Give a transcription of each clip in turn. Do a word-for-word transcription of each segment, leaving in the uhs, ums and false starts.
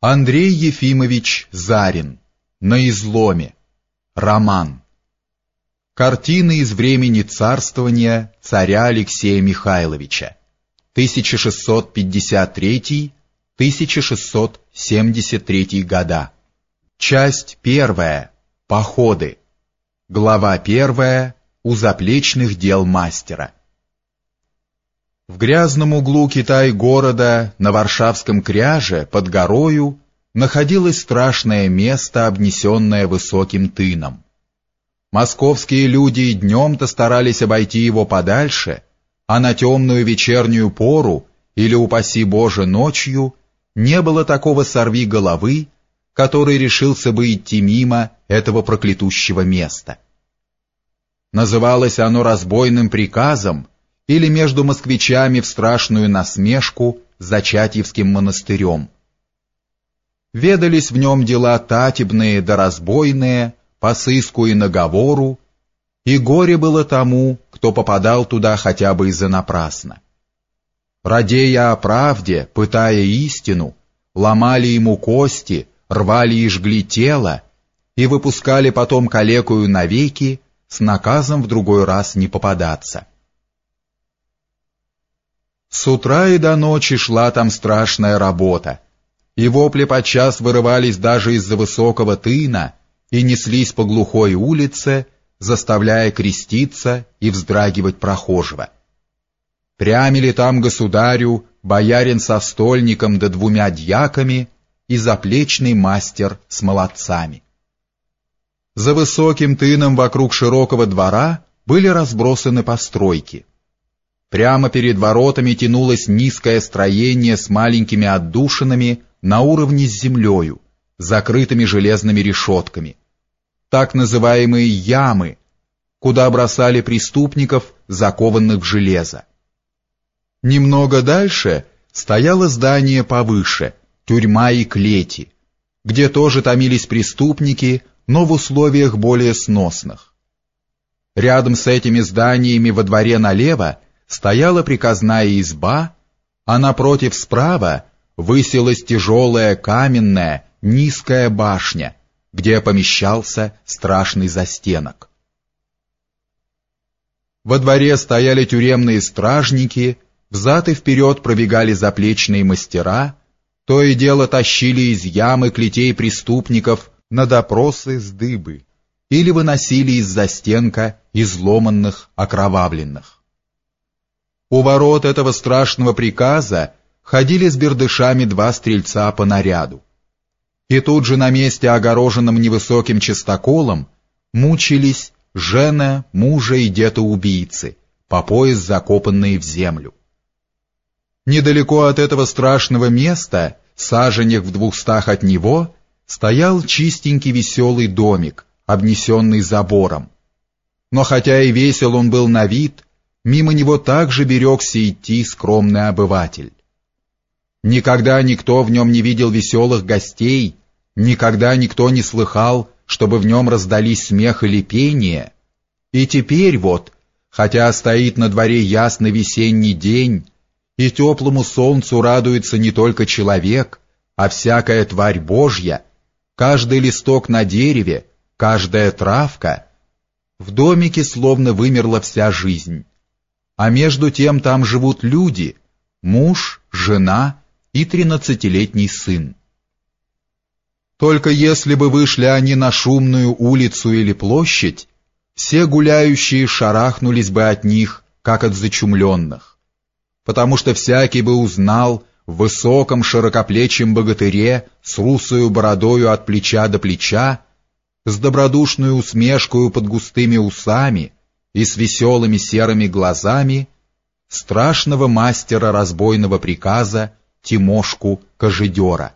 Андрей Ефимович Зарин. На изломе. Роман. Картины из времени царствования царя Алексея Михайловича. тысяча шестьсот пятьдесят третий — тысяча шестьсот семьдесят третий года. Часть первая. Походы. Глава первая. У заплечных дел мастера. В грязном углу Китай-города, на Варшавском кряже, под горою, находилось страшное место, обнесенное высоким тыном. Московские люди и днем-то старались обойти его подальше, а на темную вечернюю пору, или, упаси Боже, ночью, не было такого сорвиголовы, который решился бы идти мимо этого проклятущего места. Называлось оно разбойным приказом, или между москвичами в страшную насмешку Зачатьевским монастырем. Ведались в нем дела татебные да разбойные, по сыску и наговору, и горе было тому, кто попадал туда хотя бы из-за напрасно. Радея о правде, пытая истину, ломали ему кости, рвали и жгли тело, и выпускали потом калекую навеки, с наказом в другой раз не попадаться. С утра и до ночи шла там страшная работа, и вопли подчас вырывались даже из-за высокого тына и неслись по глухой улице, заставляя креститься и вздрагивать прохожего. Прямили там государю боярин со стольником да двумя дьяками и заплечный мастер с молодцами. За высоким тыном вокруг широкого двора были разбросаны постройки. Прямо перед воротами тянулось низкое строение с маленькими отдушинами на уровне с землею, закрытыми железными решетками. Так называемые ямы, куда бросали преступников, закованных в железо. Немного дальше стояло здание повыше, тюрьма и клети, где тоже томились преступники, но в условиях более сносных. Рядом с этими зданиями во дворе налево стояла приказная изба, а напротив справа высилась тяжелая каменная низкая башня, где помещался страшный застенок. Во дворе стояли тюремные стражники, взад и вперед пробегали заплечные мастера, то и дело тащили из ямы клетей преступников на допросы с дыбы или выносили из застенка изломанных, окровавленных. У ворот этого страшного приказа ходили с бердышами два стрельца по наряду. И тут же на месте, огороженном невысоким частоколом, мучились жена, мужа и деда-убийцы, по пояс закопанные в землю. Недалеко от этого страшного места, саженях в двухстах от него, стоял чистенький веселый домик, обнесенный забором. Но хотя и весел он был на вид, мимо него также берегся идти скромный обыватель. Никогда никто в нем не видел веселых гостей, никогда никто не слыхал, чтобы в нем раздались смех или пение. И теперь вот, хотя стоит на дворе ясный весенний день, и теплому солнцу радуется не только человек, а всякая тварь Божья, каждый листок на дереве, каждая травка, в домике словно вымерла вся жизнь. А между тем там живут люди, муж, жена и тринадцатилетний сын. Только если бы вышли они на шумную улицу или площадь, все гуляющие шарахнулись бы от них, как от зачумленных, потому что всякий бы узнал в высоком широкоплечем богатыре с русою бородою от плеча до плеча, с добродушной усмешкою под густыми усами и с веселыми серыми глазами страшного мастера разбойного приказа Тимошку Кожедера.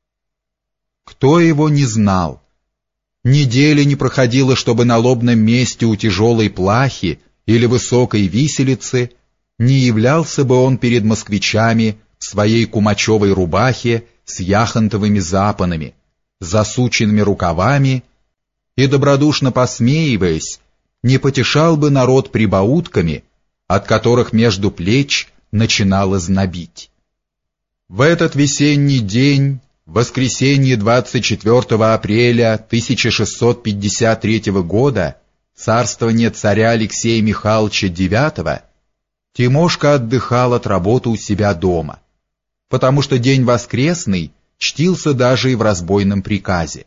Кто его не знал? Недели не проходило, чтобы на лобном месте у тяжелой плахи или высокой виселицы не являлся бы он перед москвичами в своей кумачевой рубахе с яхонтовыми запонами, засученными рукавами и, добродушно посмеиваясь, не потешал бы народ прибаутками, от которых между плеч начинало знобить. В этот весенний день в воскресенье двадцать четвёртого апреля тысяча шестьсот пятьдесят третьего года, царствования царя Алексея Михайловича девятого, Тимошка отдыхал от работы у себя дома, потому что день воскресный чтился даже и в разбойном приказе.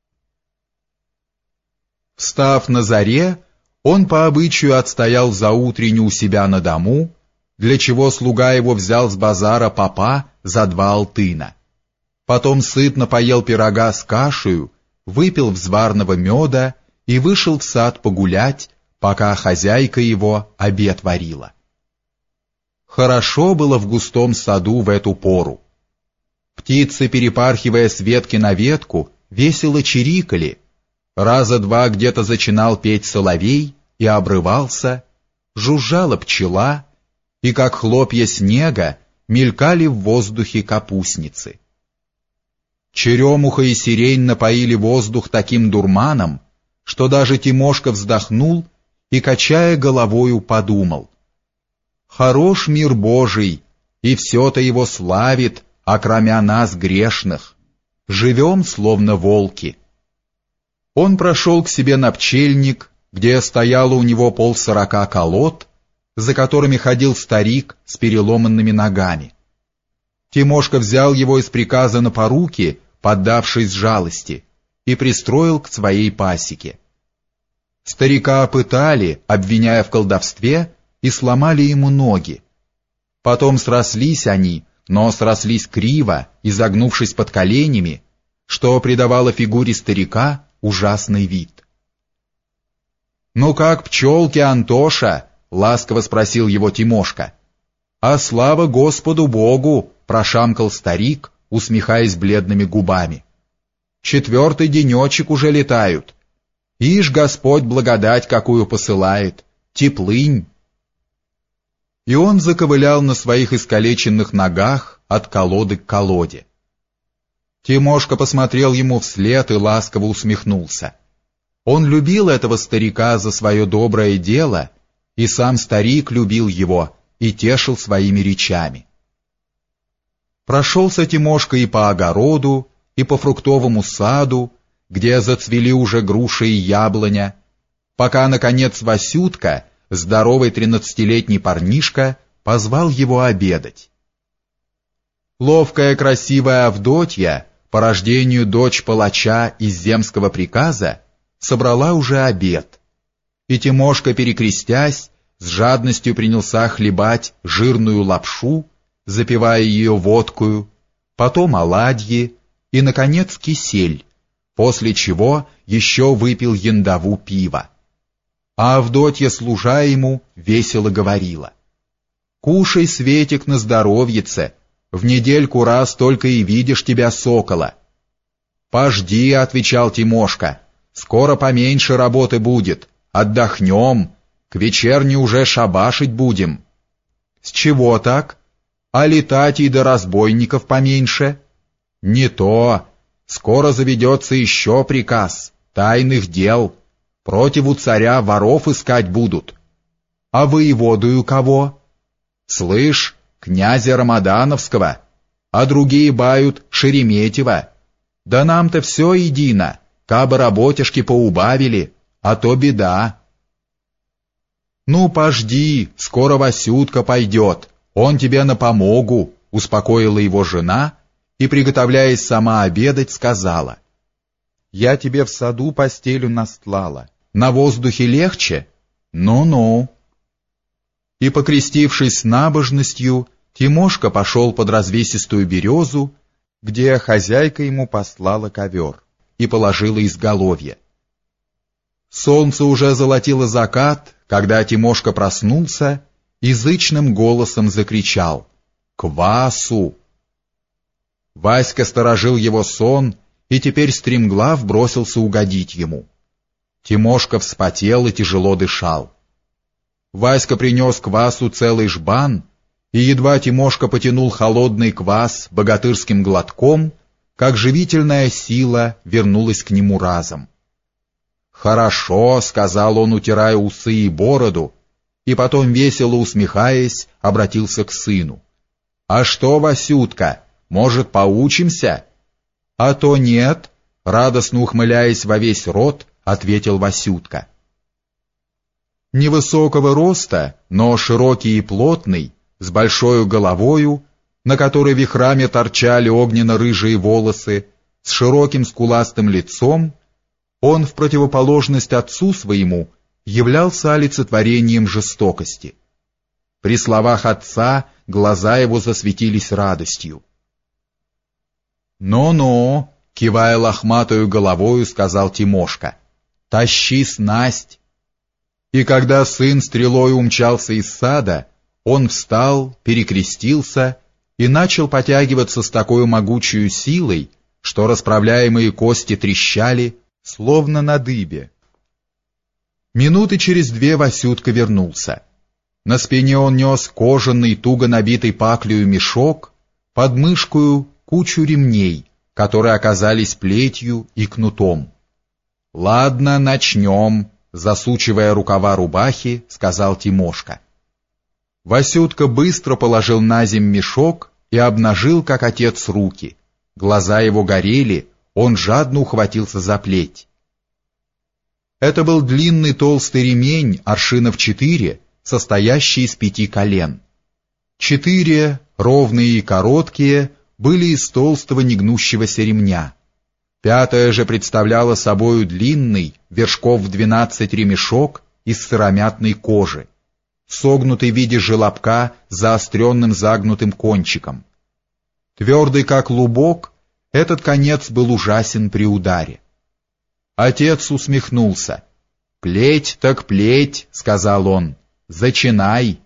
Встав на заре, он по обычаю отстоял заутренне у себя на дому, для чего слуга его взял с базара попа за два алтына. Потом сытно поел пирога с кашею, выпил взварного меда и вышел в сад погулять, пока хозяйка его обед варила. Хорошо было в густом саду в эту пору. Птицы, перепархивая с ветки на ветку, весело чирикали. Раза два где-то зачинал петь соловей и обрывался, жужжала пчела, и как хлопья снега мелькали в воздухе капустницы. Черемуха и сирень напоили воздух таким дурманом, что даже Тимошка вздохнул и, качая головою, подумал: «Хорош мир Божий, и все-то его славит, окромя нас грешных. Живем, словно волки». Он прошел к себе на пчельник, где стояло у него полсорока колод, за которыми ходил старик с переломанными ногами. Тимошка взял его из приказа на поруки, поддавшись жалости, и пристроил к своей пасеке. Старика опытали, обвиняя в колдовстве, и сломали ему ноги. Потом срослись они, но срослись криво, изогнувшись под коленями, что придавало фигуре старика ужасный вид. «Ну как пчелки, Антоша?» — ласково спросил его Тимошка. «А слава Господу Богу!» — прошамкал старик, усмехаясь бледными губами. «Четвертый денечек уже летают. Ишь, Господь благодать какую посылает! Теплынь!» И он заковылял на своих искалеченных ногах от колоды к колоде. Тимошка посмотрел ему вслед и ласково усмехнулся. Он любил этого старика за свое доброе дело, и сам старик любил его и тешил своими речами. Прошелся Тимошка и по огороду, и по фруктовому саду, где зацвели уже груши и яблоня, пока, наконец, Васютка, здоровый тринадцатилетний парнишка, позвал его обедать. Ловкая красивая Авдотья, по рождению дочь палача из земского приказа, собрала уже обед, и Тимошка, перекрестясь, с жадностью принялся хлебать жирную лапшу, запивая ее водкою, потом оладьи и, наконец, кисель, после чего еще выпил яндову пива. А Авдотья, служа ему, весело говорила: «Кушай, Светик, на здоровьице, в недельку раз только и видишь тебя сокола». «Пожди», — отвечал Тимошка, — «скоро поменьше работы будет, отдохнем, к вечерне уже шабашить будем». «С чего так? А летать и до разбойников поменьше?» «Не то, скоро заведется еще приказ, тайных дел, противу царя воров искать будут». «А воеводую кого?» «Слышь, князя Рамадановского, а другие бают Шереметьева. Да нам-то все едино, кабы работяшки поубавили, а то беда». «Ну, пожди, скоро Васютка пойдет, он тебе на помогу», — успокоила его жена и, приготовляясь сама обедать, сказала: «Я тебе в саду постелю настлала, на воздухе легче? Ну-ну». И, покрестившись с набожностью, Тимошка пошел под развесистую березу, где хозяйка ему послала ковер и положила изголовье. Солнце уже золотило закат, когда Тимошка проснулся и зычным голосом закричал: «Квасу!». Васька сторожил его сон и теперь стремглав бросился угодить ему. Тимошка вспотел и тяжело дышал. Васька принес квасу целый жбан, и едва Тимошка потянул холодный квас богатырским глотком, как живительная сила вернулась к нему разом. «Хорошо», — сказал он, утирая усы и бороду, и потом, весело усмехаясь, обратился к сыну. «А что, Васютка, может, поучимся? «А то нет», — радостно ухмыляясь во весь рот, ответил Васютка. Невысокого роста, но широкий и плотный, с большой головою, на которой вихрами торчали огненно-рыжие волосы, с широким скуластым лицом, он, в противоположность отцу своему, являлся олицетворением жестокости. При словах отца глаза его засветились радостью. «Ну-ну», — кивая лохматою головою, сказал Тимошка, — «тащи снасть». И когда сын стрелой умчался из сада, он встал, перекрестился и начал потягиваться с такой могучей силой, что расправляемые кости трещали, словно на дыбе. Минуты через две Васютка вернулся. На спине он нес кожаный, туго набитый паклею мешок, под мышкою кучу ремней, которые оказались плетью и кнутом. «Ладно, начнем», — засучивая рукава рубахи, сказал Тимошка. Васютка быстро положил на земь мешок и обнажил, как отец, руки. Глаза его горели, он жадно ухватился за плеть. Это был длинный толстый ремень, аршинов четыре, состоящий из пяти колен. Четыре, ровные и короткие, были из толстого негнущегося ремня. Пятая же представляла собою длинный, вершков в двенадцать ремешок из сыромятной кожи, согнутый в виде желобка с заостренным загнутым кончиком. Твердый как лубок, этот конец был ужасен при ударе. Отец усмехнулся. «Плеть так плеть», — сказал он, — «зачинай».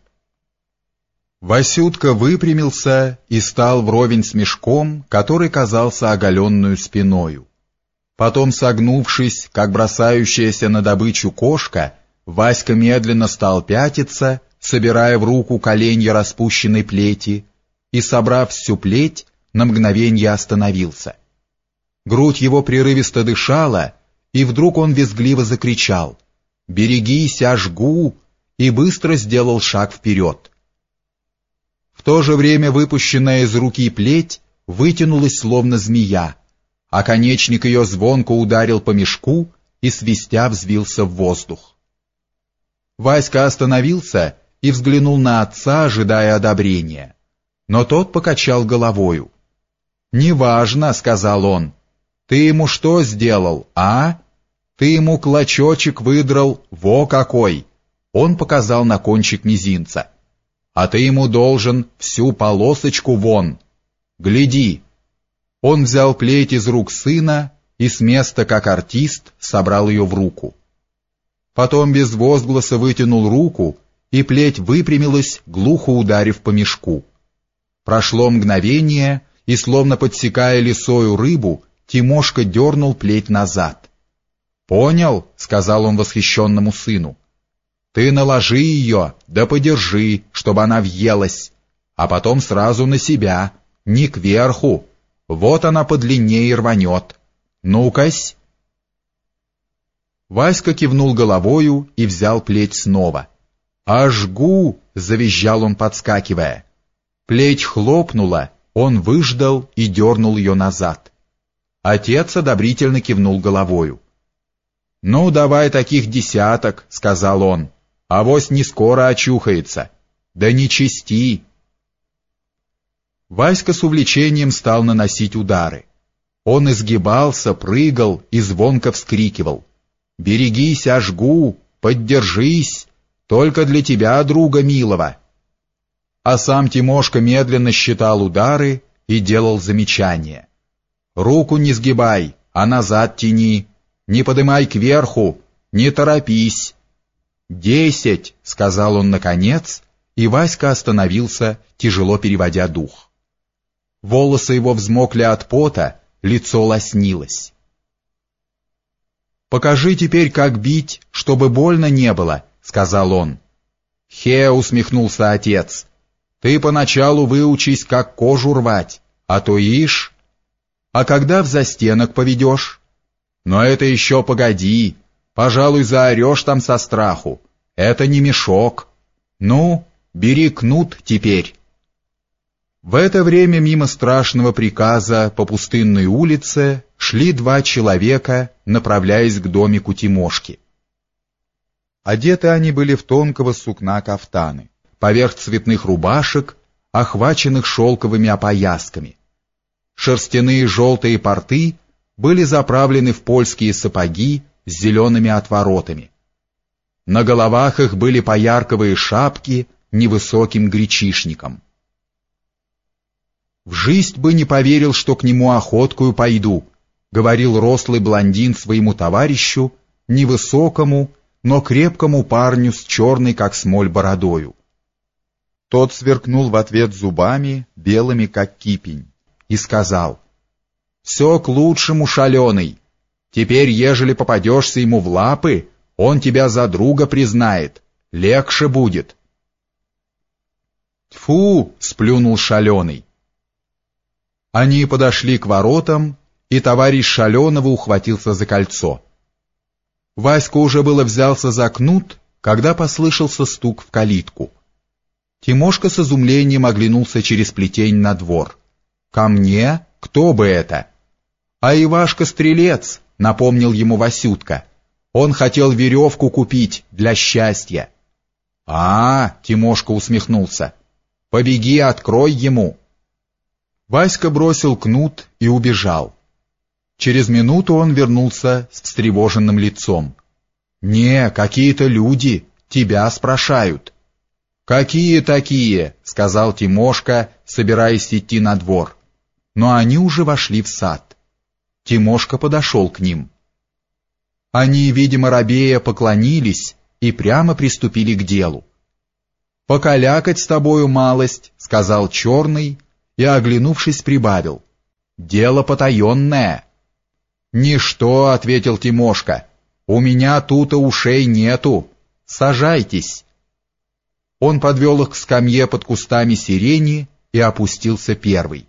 Васютка выпрямился и стал вровень с мешком, который казался оголенную спиною. Потом, согнувшись, как бросающаяся на добычу кошка, Васька медленно стал пятиться, собирая в руку коленья распущенной плети, и, собрав всю плеть, на мгновенье остановился. Грудь его прерывисто дышала, и вдруг он визгливо закричал: «Берегись, я жгу!» и быстро сделал шаг вперед. В то же время выпущенная из руки плеть вытянулась словно змея, а конечник ее звонко ударил по мешку и свистя взвился в воздух. Васька остановился и взглянул на отца, ожидая одобрения, но тот покачал головою. «Неважно», — сказал он, — «ты ему что сделал, а? Ты ему клочочек выдрал, во какой!» Он показал на кончик мизинца. «А ты ему должен всю полосочку вон. Гляди!» Он взял плеть из рук сына и с места, как артист, собрал ее в руку. Потом без возгласа вытянул руку, и плеть выпрямилась, глухо ударив по мешку. Прошло мгновение, и, словно подсекая лисою рыбу, Тимошка дернул плеть назад. «Понял?» — сказал он восхищенному сыну. «Ты наложи ее, да подержи, чтобы она въелась, а потом сразу на себя, не кверху. Вот она подлиннее рванет. Ну-кась!» Васька кивнул головою и взял плеть снова. «А жгу!» — завизжал он, подскакивая. Плеть хлопнула, он выждал и дернул ее назад. Отец одобрительно кивнул головою. «Ну, давай таких десяток», — сказал он, — «авось не скоро очухается. Да не чисти». Васька с увлечением стал наносить удары. Он изгибался, прыгал и звонко вскрикивал: «Берегись, а жгу! Поддержись! Только для тебя, друга милого!» А сам Тимошка медленно считал удары и делал замечания. «Руку не сгибай, а назад тяни, не подымай кверху, не торопись». «Десять!» — сказал он наконец, и Васька остановился, тяжело переводя дух. Волосы его взмокли от пота, лицо лоснилось. «Покажи теперь, как бить, чтобы больно не было», — сказал он. «Хе!» — усмехнулся отец. «Ты поначалу выучись, как кожу рвать, а то ишь. А когда в застенок поведешь? Но это еще погоди, пожалуй, заорешь там со страху. Это не мешок. Ну, бери кнут теперь». В это время мимо страшного приказа по пустынной улице шли два человека, направляясь к домику Тимошки. Одеты они были в тонкого сукна кафтаны, поверх цветных рубашек, охваченных шелковыми опоясками. Шерстяные желтые порты были заправлены в польские сапоги с зелеными отворотами. На головах их были поярковые шапки невысоким гречишником. «В жизнь бы не поверил, что к нему охоткую пойду», говорил рослый блондин своему товарищу, невысокому, но крепкому парню с черной, как смоль, бородою. Тот сверкнул в ответ зубами, белыми, как кипень, и сказал: «Все к лучшему, шаленый. Теперь, ежели попадешься ему в лапы, он тебя за друга признает, легче будет». «Тьфу!» — сплюнул шаленый. Они подошли к воротам, и товарищ шаленого ухватился за кольцо. Васька уже было взялся за кнут, когда послышался стук в калитку. Тимошка с изумлением оглянулся через плетень на двор. «Ко мне? Кто бы это?» «А Ивашка-стрелец», — напомнил ему Васютка. «Он хотел веревку купить для счастья». «А, — Тимошка усмехнулся, — побеги, открой ему». Васька бросил кнут и убежал. Через минуту он вернулся с встревоженным лицом. «Не, какие-то люди, тебя спрашают». «Какие такие?» — сказал Тимошка, собираясь идти на двор. Но они уже вошли в сад. Тимошка подошел к ним. Они, видимо, робея, поклонились и прямо приступили к делу. «Покалякать с тобою малость», — сказал Черный, и, оглянувшись, прибавил: «Дело потаенное». «Ничто», — ответил Тимошка, — «у меня тут и ушей нету. Сажайтесь». Он подвел их к скамье под кустами сирени и опустился первый.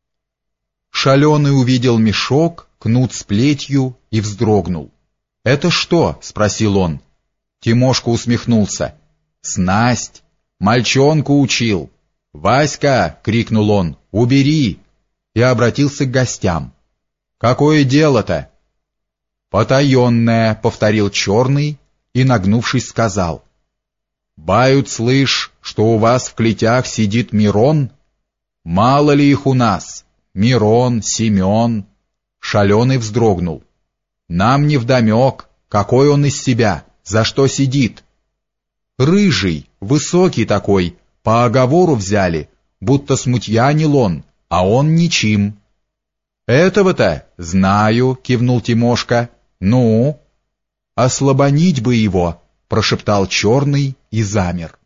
Шаленый увидел мешок, кнут с плетью и вздрогнул. «Это что?» — спросил он. Тимошка усмехнулся. «Снасть. Мальчонку учил». «Васька!» — крикнул он. «Убери!» И обратился к гостям. «Какое дело-то?» «Потаенное», — повторил Черный и, нагнувшись, сказал: «Бают, слышь, что у вас в клетях сидит Мирон? Мало ли их у нас? Мирон, Семен». Шаленый вздрогнул. «Нам невдомек, какой он из себя, за что сидит». «Рыжий, высокий такой, по оговору взяли, будто смутьянил он, а он ничим». «Этого-то знаю», — кивнул Тимошка. «Ну?» «Ослабонить бы его», — прошептал Черный и замер.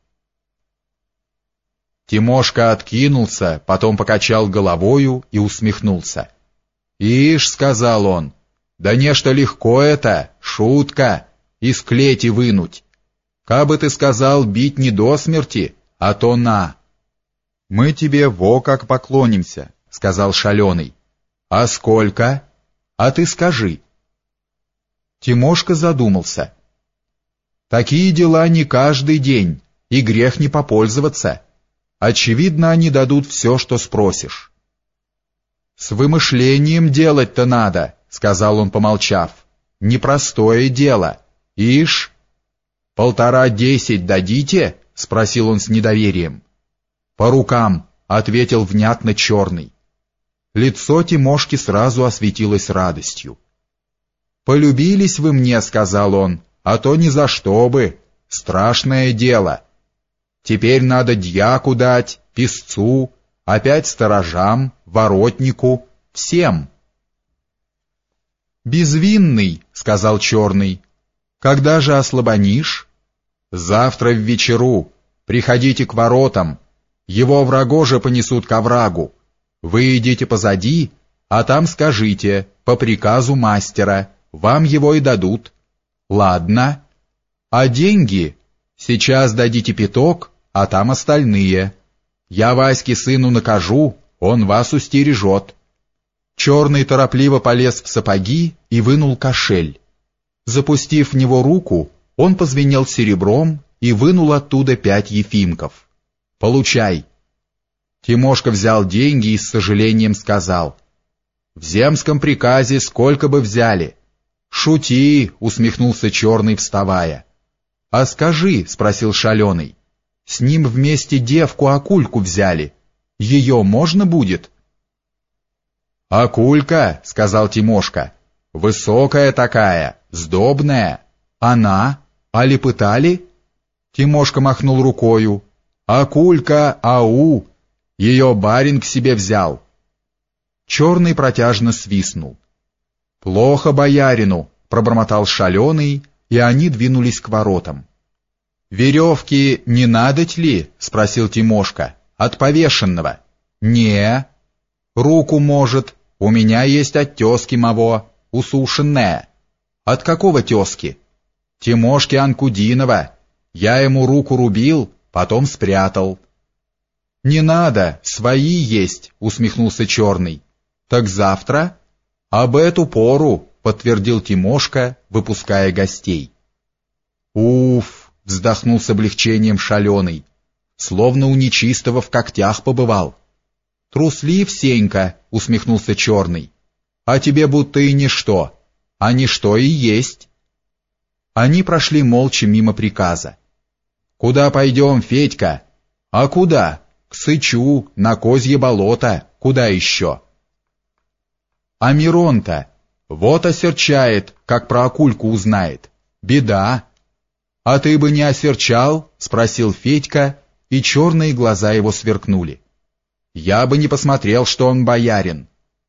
Тимошка откинулся, потом покачал головою и усмехнулся. «Ишь», — сказал он, — «да нечто легко это, шутка, из клети вынуть. Кабы ты сказал бить не до смерти, а то на». «Мы тебе во как поклонимся», — сказал Шаленый. «А сколько? А ты скажи». Тимошка задумался. «Такие дела не каждый день, и грех не попользоваться. Очевидно, они дадут все, что спросишь». «С вымышлением делать-то надо», — сказал он, помолчав. «Непростое дело. Ишь, полтора десять дадите?» — спросил он с недоверием. «По рукам», — ответил внятно Черный. Лицо Тимошки сразу осветилось радостью. «Полюбились вы мне», — сказал он, — «а то ни за что бы. Страшное дело. Теперь надо дьяку дать, писцу, опять сторожам, воротнику, всем». «Безвинный», — сказал Черный, — «когда же ослабонишь?» «Завтра в вечеру. Приходите к воротам. Его врагоже понесут к оврагу. Вы идите позади, а там скажите, по приказу мастера, вам его и дадут». «Ладно. А деньги? Сейчас дадите пяток, а там остальные. Я Ваське сыну накажу, он вас устережет». Черный торопливо полез в сапоги и вынул кошель. Запустив в него руку, он позвенел серебром и вынул оттуда пять ефимков. «Получай». Тимошка взял деньги и с сожалением сказал: «В земском приказе сколько бы взяли?» «Шути!» — усмехнулся Черный, вставая. «А скажи», — спросил Шаленый, — «с ним вместе девку Акульку взяли. Ее можно будет?» «Акулька», — сказал Тимошка, — «высокая такая, сдобная. Она? Али пытали?» Тимошка махнул рукою. «Акулька, ау! Ее барин к себе взял». Черный протяжно свистнул. «Плохо боярину», — пробормотал Шаленый, и они двинулись к воротам. «Веревки не надоть ли?» — спросил Тимошка. «От повешенного». «Не». «Руку, может. У меня есть от тезки моего, усушенная». «От какого тезки?» «Тимошки Анкудинова. Я ему руку рубил, потом спрятал». «Не надо, свои есть», — усмехнулся Черный. «Так завтра?» «Об эту пору», — подтвердил Тимошка, выпуская гостей. «Уф!» — вздохнул с облегчением Шаленый, словно у нечистого в когтях побывал. «Труслив, Сенька», — усмехнулся Черный, — «а тебе будто и ничто, а ничто и есть». Они прошли молча мимо приказа. «Куда пойдем, Федька?» «А куда? К Сычу, на Козье болото, куда еще?» «А Мирон-то? Вот осерчает, как про Акульку узнает. Беда». «А ты бы не осерчал?» — спросил Федька, и черные глаза его сверкнули. «Я бы не посмотрел, что он боярин».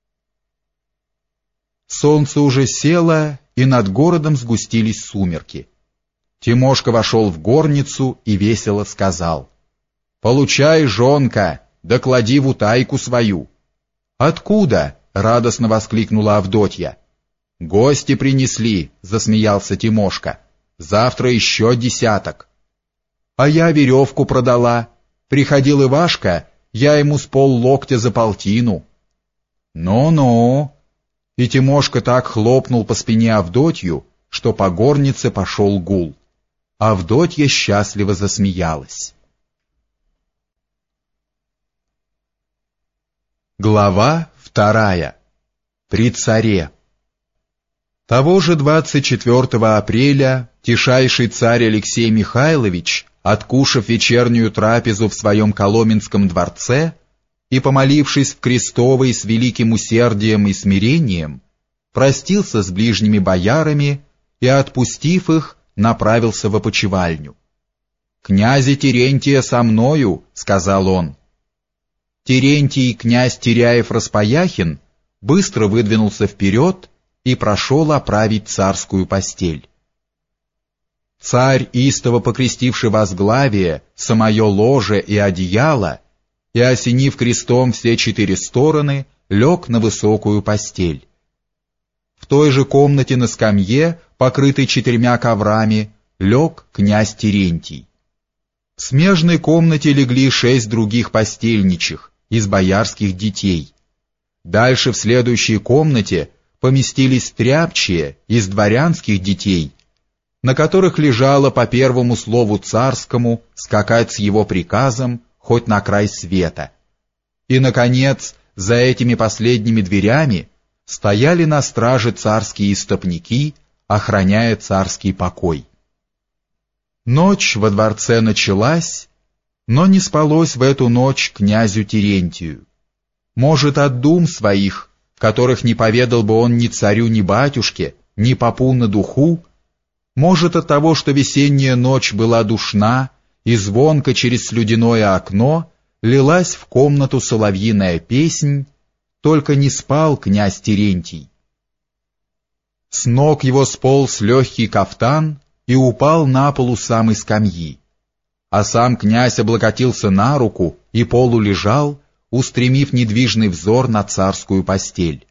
Солнце уже село, и над городом сгустились сумерки. Тимошка вошел в горницу и весело сказал: «Получай, жонка, да клади в утайку свою». «Откуда?» — радостно воскликнула Авдотья. «Гости принесли», — засмеялся Тимошка. «Завтра еще десяток». «А я веревку продала. Приходил Ивашка, я ему с поллоктя за полтину». «Ну-ну». И Тимошка так хлопнул по спине Авдотью, что по горнице пошел гул. Авдотья счастливо засмеялась. Глава вторая. При царе. Того же двадцать четвёртого апреля тишайший царь Алексей Михайлович, откушав вечернюю трапезу в своем Коломенском дворце и помолившись в Крестовой с великим усердием и смирением, простился с ближними боярами и, отпустив их, направился в опочивальню. «Князя Терентия со мною», — сказал он. Терентий, князь Теряев-Распояхин, быстро выдвинулся вперед и прошел оправить царскую постель. Царь, истово покрестивший возглавие, самое ложе и одеяло, и, осенив крестом все четыре стороны, лег на высокую постель. В той же комнате на скамье, покрытой четырьмя коврами, лег князь Терентий. В смежной комнате легли шесть других постельничих из боярских детей. Дальше в следующей комнате поместились тряпчие из дворянских детей, на которых лежало по первому слову царскому скакать с его приказом хоть на край света. И, наконец, за этими последними дверями стояли на страже царские истопники, охраняя царский покой. Ночь во дворце началась, но не спалось в эту ночь князю Терентию. Может, от дум своих, которых не поведал бы он ни царю, ни батюшке, ни попу на духу, может, от того, что весенняя ночь была душна, и звонко через слюдяное окно лилась в комнату соловьиная песнь, только не спал князь Терентий. С ног его сполз легкий кафтан и упал на пол у самой скамьи, а сам князь облокотился на руку и полулежал, устремив недвижный взор на царскую постель.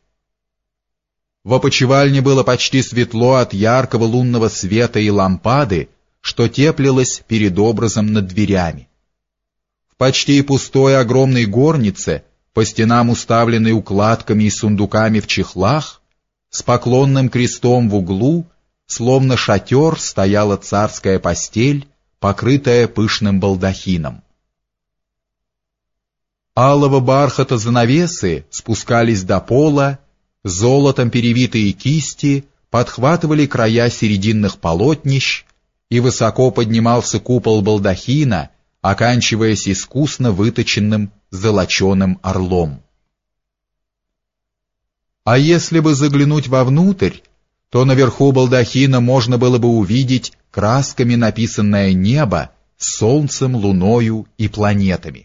В опочивальне было почти светло от яркого лунного света и лампады, что теплилось перед образом над дверями. В почти пустой огромной горнице, по стенам уставленной укладками и сундуками в чехлах, с поклонным крестом в углу, словно шатер, стояла царская постель, покрытая пышным балдахином. Алого бархата занавесы спускались до пола, золотом перевитые кисти подхватывали края серединных полотнищ, и высоко поднимался купол балдахина, оканчиваясь искусно выточенным золоченым орлом. А если бы заглянуть вовнутрь, то наверху балдахина можно было бы увидеть красками написанное небо с солнцем, луною и планетами.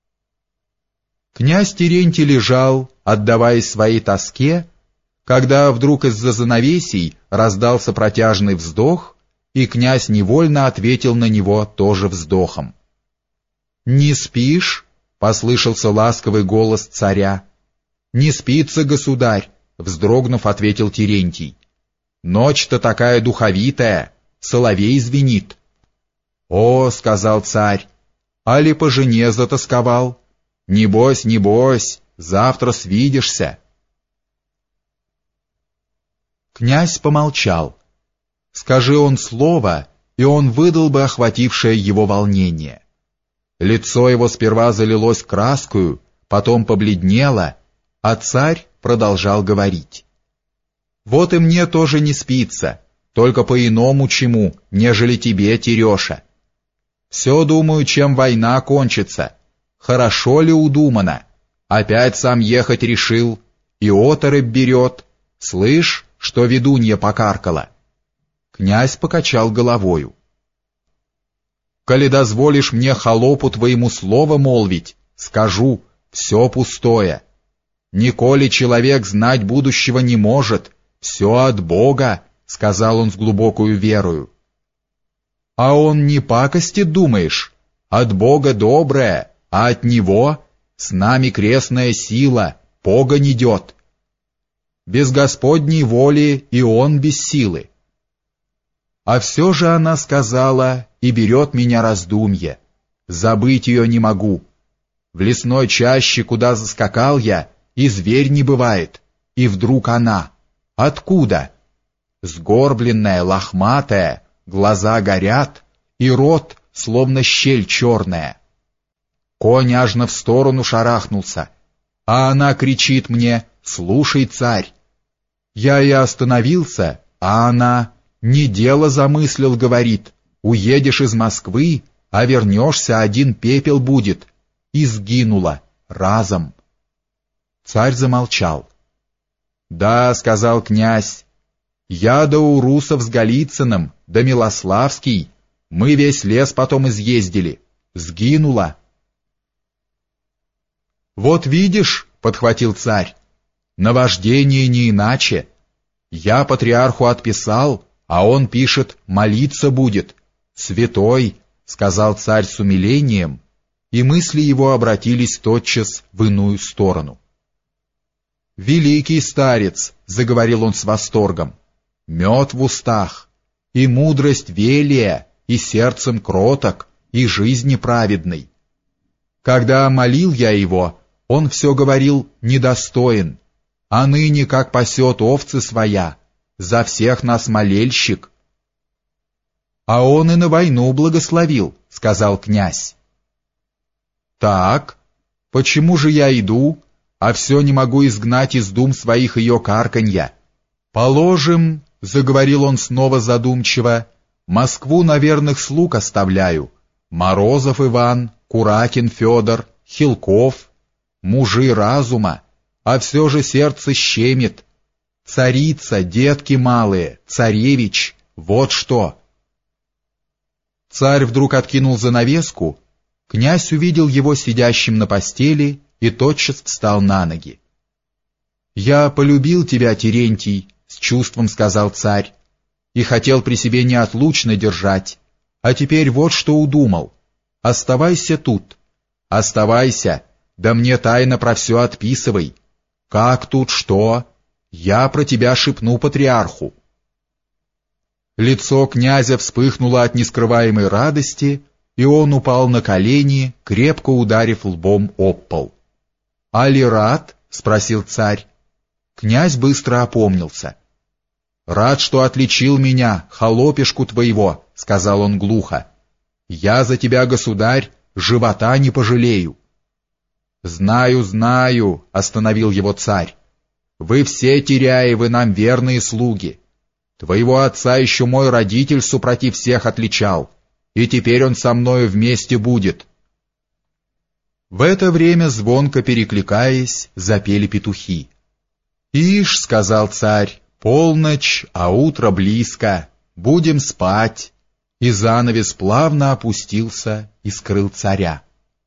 Князь Терентий лежал, отдаваясь своей тоске, когда вдруг из-за занавесей раздался протяжный вздох, и князь невольно ответил на него тоже вздохом. «Не спишь?» — послышался ласковый голос царя. «Не спится, государь», — вздрогнув, ответил Терентий. «Ночь-то такая духовитая, соловей звенит». «О», — сказал царь, — «али по жене затосковал? Небось, небось, завтра свидишься». Князь помолчал. Скажи он слово, и он выдал бы охватившее его волнение. Лицо его сперва залилось краскою, потом побледнело, а царь продолжал говорить. «Вот и мне тоже не спится, только по-иному чему, нежели тебе, Тереша. Все думаю, чем война кончится. Хорошо ли удумано? Опять сам ехать решил, и оторопь берет. Слышь, что ведунья покаркала?» Князь покачал головою. «Коли дозволишь мне холопу твоему слово молвить, скажу, все пустое. Николи человек знать будущего не может, все от Бога», — сказал он с глубокою верою. «А он не пакости, думаешь? От Бога доброе, а от Него с нами крестная сила, погонь идет. Без Господней воли и он без силы». А все же она сказала, и берет меня раздумье. Забыть ее не могу. В лесной чаще, куда заскакал я, и зверь не бывает. И вдруг она. Откуда? Сгорбленная, лохматая, глаза горят, и рот, словно щель черная. Конь аж на в сторону шарахнулся, а она кричит мне: «Слушай, царь!» Я и остановился, а она: «Не дело замыслил, — говорит, — уедешь из Москвы, а вернешься, один пепел будет». И сгинула разом. Царь замолчал. «Да, — сказал князь, — я да у русов с Голицыным, да Милославский, мы весь лес потом изъездили. Сгинула». «Вот видишь, — подхватил царь, — наваждение не иначе. Я патриарху отписал, а он пишет: молиться будет. Святой, — сказал царь с умилением, и мысли его обратились тотчас в иную сторону. «Великий старец, — заговорил он с восторгом, — мед в устах, и мудрость велия, и сердцем кроток, и жизни праведной. Когда молил я его, он все говорил: недостоин, а ныне как пасет овцы своя, за всех нас молельщик». «А он и на войну благословил, — сказал князь». «Так, почему же я иду, а все не могу изгнать из дум своих ее карканья? Положим, — заговорил он снова задумчиво, — Москву на верных слуг оставляю: Морозов Иван, Куракин Федор, Хилков, мужи разума, а все же сердце щемит. Царица, детки малые, царевич, вот что». Царь вдруг откинул занавеску, князь увидел его сидящим на постели и тотчас встал на ноги. «Я полюбил тебя, Терентий, — с чувством сказал царь, — и хотел при себе неотлучно держать, а теперь вот что удумал. Оставайся тут, оставайся, да мне тайно про все отписывай. Как тут что? Я про тебя шепну патриарху». Лицо князя вспыхнуло от нескрываемой радости, и он упал на колени, крепко ударив лбом об пол. «Али рад?» — спросил царь. Князь быстро опомнился. «Рад, что отличил меня, холопешку твоего», — сказал он глухо. «Я за тебя, государь, живота не пожалею». «Знаю, знаю», — остановил его царь. «Вы все Теряевы нам верные слуги. Твоего отца еще мой родитель супротив всех отличал, и теперь он со мною вместе будет». В это время, звонко перекликаясь, запели петухи. «Ишь», — сказал царь, — «полночь, а утро близко, будем спать». И занавес плавно опустился и скрыл царя.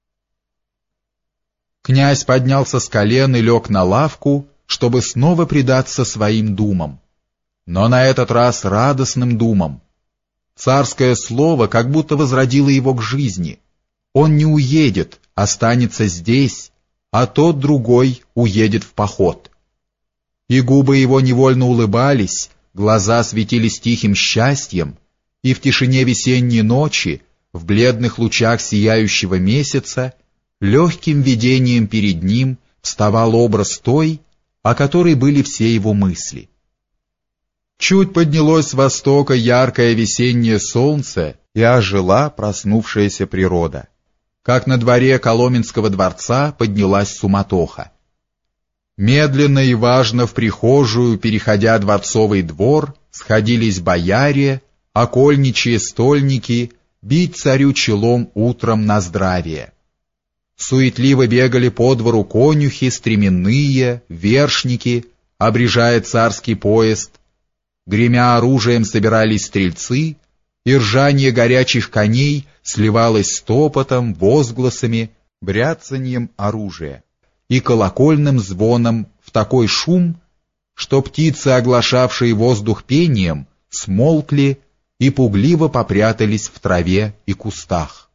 Князь поднялся с колен и лег на лавку, чтобы снова предаться своим думам. Но на этот раз радостным думам. Царское слово как будто возродило его к жизни. Он не уедет, останется здесь, а тот другой уедет в поход. И губы его невольно улыбались, глаза светились тихим счастьем, и в тишине весенней ночи, в бледных лучах сияющего месяца, легким видением перед ним вставал образ той, о которой были все его мысли. Чуть поднялось с востока яркое весеннее солнце, и ожила проснувшаяся природа. Как на дворе Коломенского дворца поднялась суматоха. Медленно и важно в прихожую, переходя дворцовый двор, сходились бояре, окольничьи стольники, бить царю челом утром на здравие. Суетливо бегали по двору конюхи, стременные, вершники, обрежая царский поезд. Гремя оружием собирались стрельцы, и ржание горячих коней сливалось с топотом, возгласами, бряцаньем оружия и колокольным звоном в такой шум, что птицы, оглашавшие воздух пением, смолкли и пугливо попрятались в траве и кустах.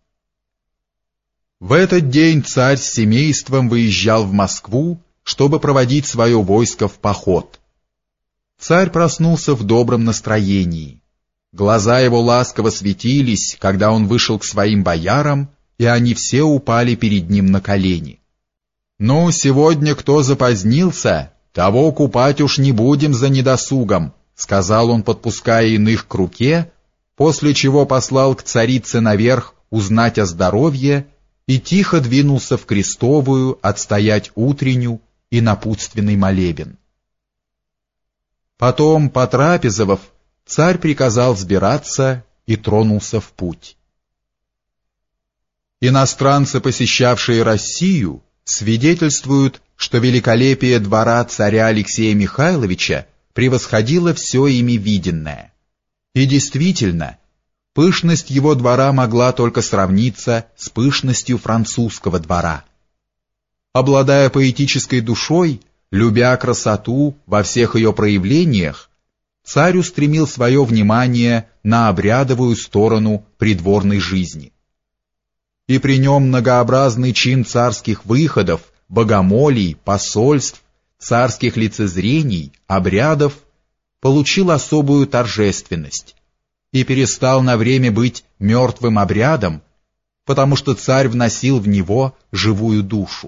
В этот день царь с семейством выезжал в Москву, чтобы проводить свое войско в поход. Царь проснулся в добром настроении. Глаза его ласково светились, когда он вышел к своим боярам, и они все упали перед ним на колени. «Ну, сегодня кто запозднился, того купать уж не будем за недосугом», сказал он, подпуская иных к руке, после чего послал к царице наверх узнать о здоровье и тихо двинулся в Крестовую отстоять утренню и напутственный молебен. Потом, потрапезовав, царь приказал сбираться и тронулся в путь. Иностранцы, посещавшие Россию, свидетельствуют, что великолепие двора царя Алексея Михайловича превосходило все ими виденное. И действительно, пышность его двора могла только сравниться с пышностью французского двора. Обладая поэтической душой, любя красоту во всех ее проявлениях, царь устремил свое внимание на обрядовую сторону придворной жизни. И при нем многообразный чин царских выходов, богомолий, посольств, царских лицезрений, обрядов получил особую торжественность и перестал на время быть мертвым обрядом, потому что царь вносил в него живую душу.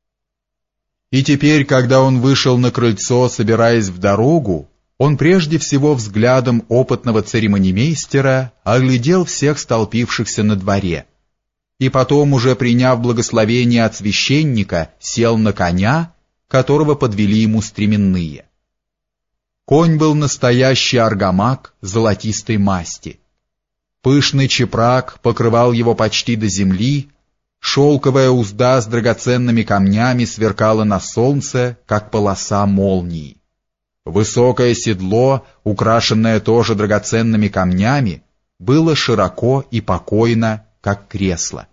И теперь, когда он вышел на крыльцо, собираясь в дорогу, он прежде всего взглядом опытного церемонимейстера оглядел всех столпившихся на дворе, и потом, уже приняв благословение от священника, сел на коня, которого подвели ему стременные. Конь был настоящий аргамак золотистой масти. Пышный чепрак покрывал его почти до земли, шелковая узда с драгоценными камнями сверкала на солнце, как полоса молнии. Высокое седло, украшенное тоже драгоценными камнями, было широко и покойно, как кресло.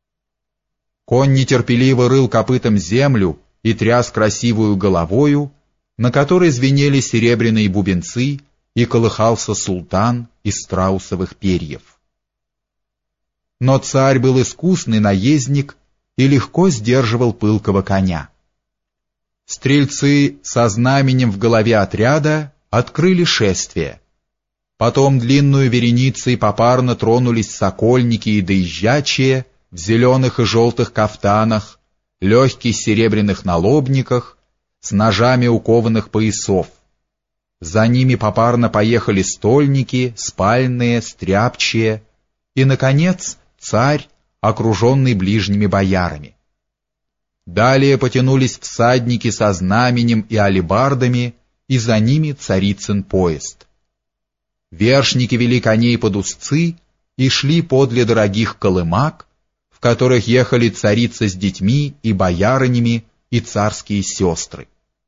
Конь нетерпеливо рыл копытом землю и тряс красивую головою, на которой звенели серебряные бубенцы и колыхался султан из страусовых перьев. Но царь был искусный наездник и легко сдерживал пылкого коня. Стрельцы со знаменем в голове отряда открыли шествие. Потом длинную вереницей попарно тронулись сокольники и доезжачие в зеленых и желтых кафтанах, легких серебряных налобниках, с ножами укованных поясов. За ними попарно поехали стольники, спальные, стряпчие и, наконец, царь, окруженный ближними боярами. Далее потянулись всадники со знаменем и алебардами, и за ними царицын поезд. Вершники вели коней под узцы и шли подле дорогих колымак, в которых ехали царица с детьми и боярынями и царские сестры.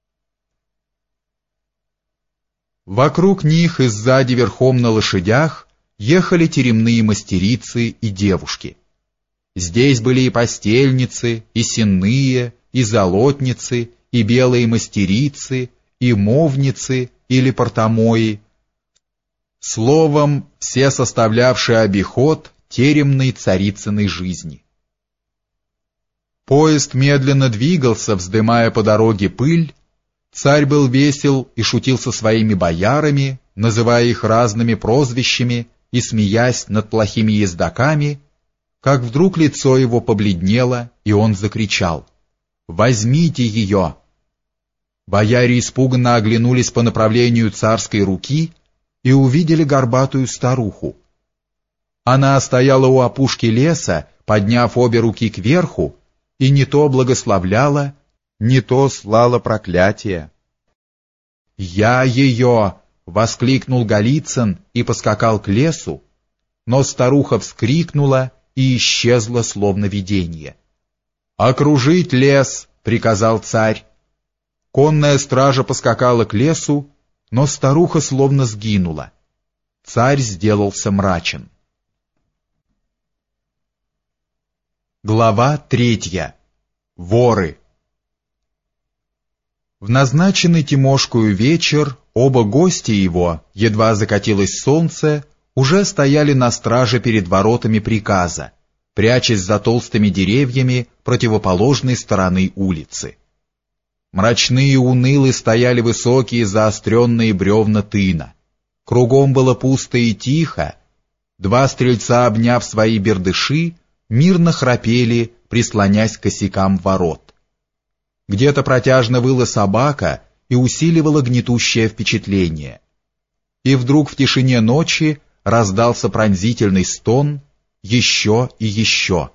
Вокруг них и сзади верхом на лошадях ехали теремные мастерицы и девушки. Здесь были и постельницы, и сенные, и золотницы, и белые мастерицы, и мовницы или портомои. Словом, все составлявшие обиход теремной царицыной жизни. Поезд медленно двигался, вздымая по дороге пыль. Царь был весел и шутил со своими боярами, называя их разными прозвищами и смеясь над плохими ездоками, как вдруг лицо его побледнело, и он закричал: «Возьмите ее!» Бояре испуганно оглянулись по направлению царской руки и увидели горбатую старуху. Она стояла у опушки леса, подняв обе руки кверху, и не то благословляла, не то слала проклятие. «Я ее!» — воскликнул Голицын и поскакал к лесу, но старуха вскрикнула и исчезла, словно видение. «Окружить лес!» — приказал царь. Конная стража поскакала к лесу, но старуха словно сгинула. Царь сделался мрачен. Глава третья. Воры. В назначенный Тимошкою вечер оба гостя его, едва закатилось солнце, уже стояли на страже перед воротами приказа, прячась за толстыми деревьями противоположной стороны улицы. Мрачные и унылы стояли высокие заостренные бревна тына. Кругом было пусто и тихо. Два стрельца, обняв свои бердыши, мирно храпели, прислонясь к косякам ворот. Где-то протяжно выла собака и усиливала гнетущее впечатление. И вдруг в тишине ночи раздался пронзительный стон, еще и еще.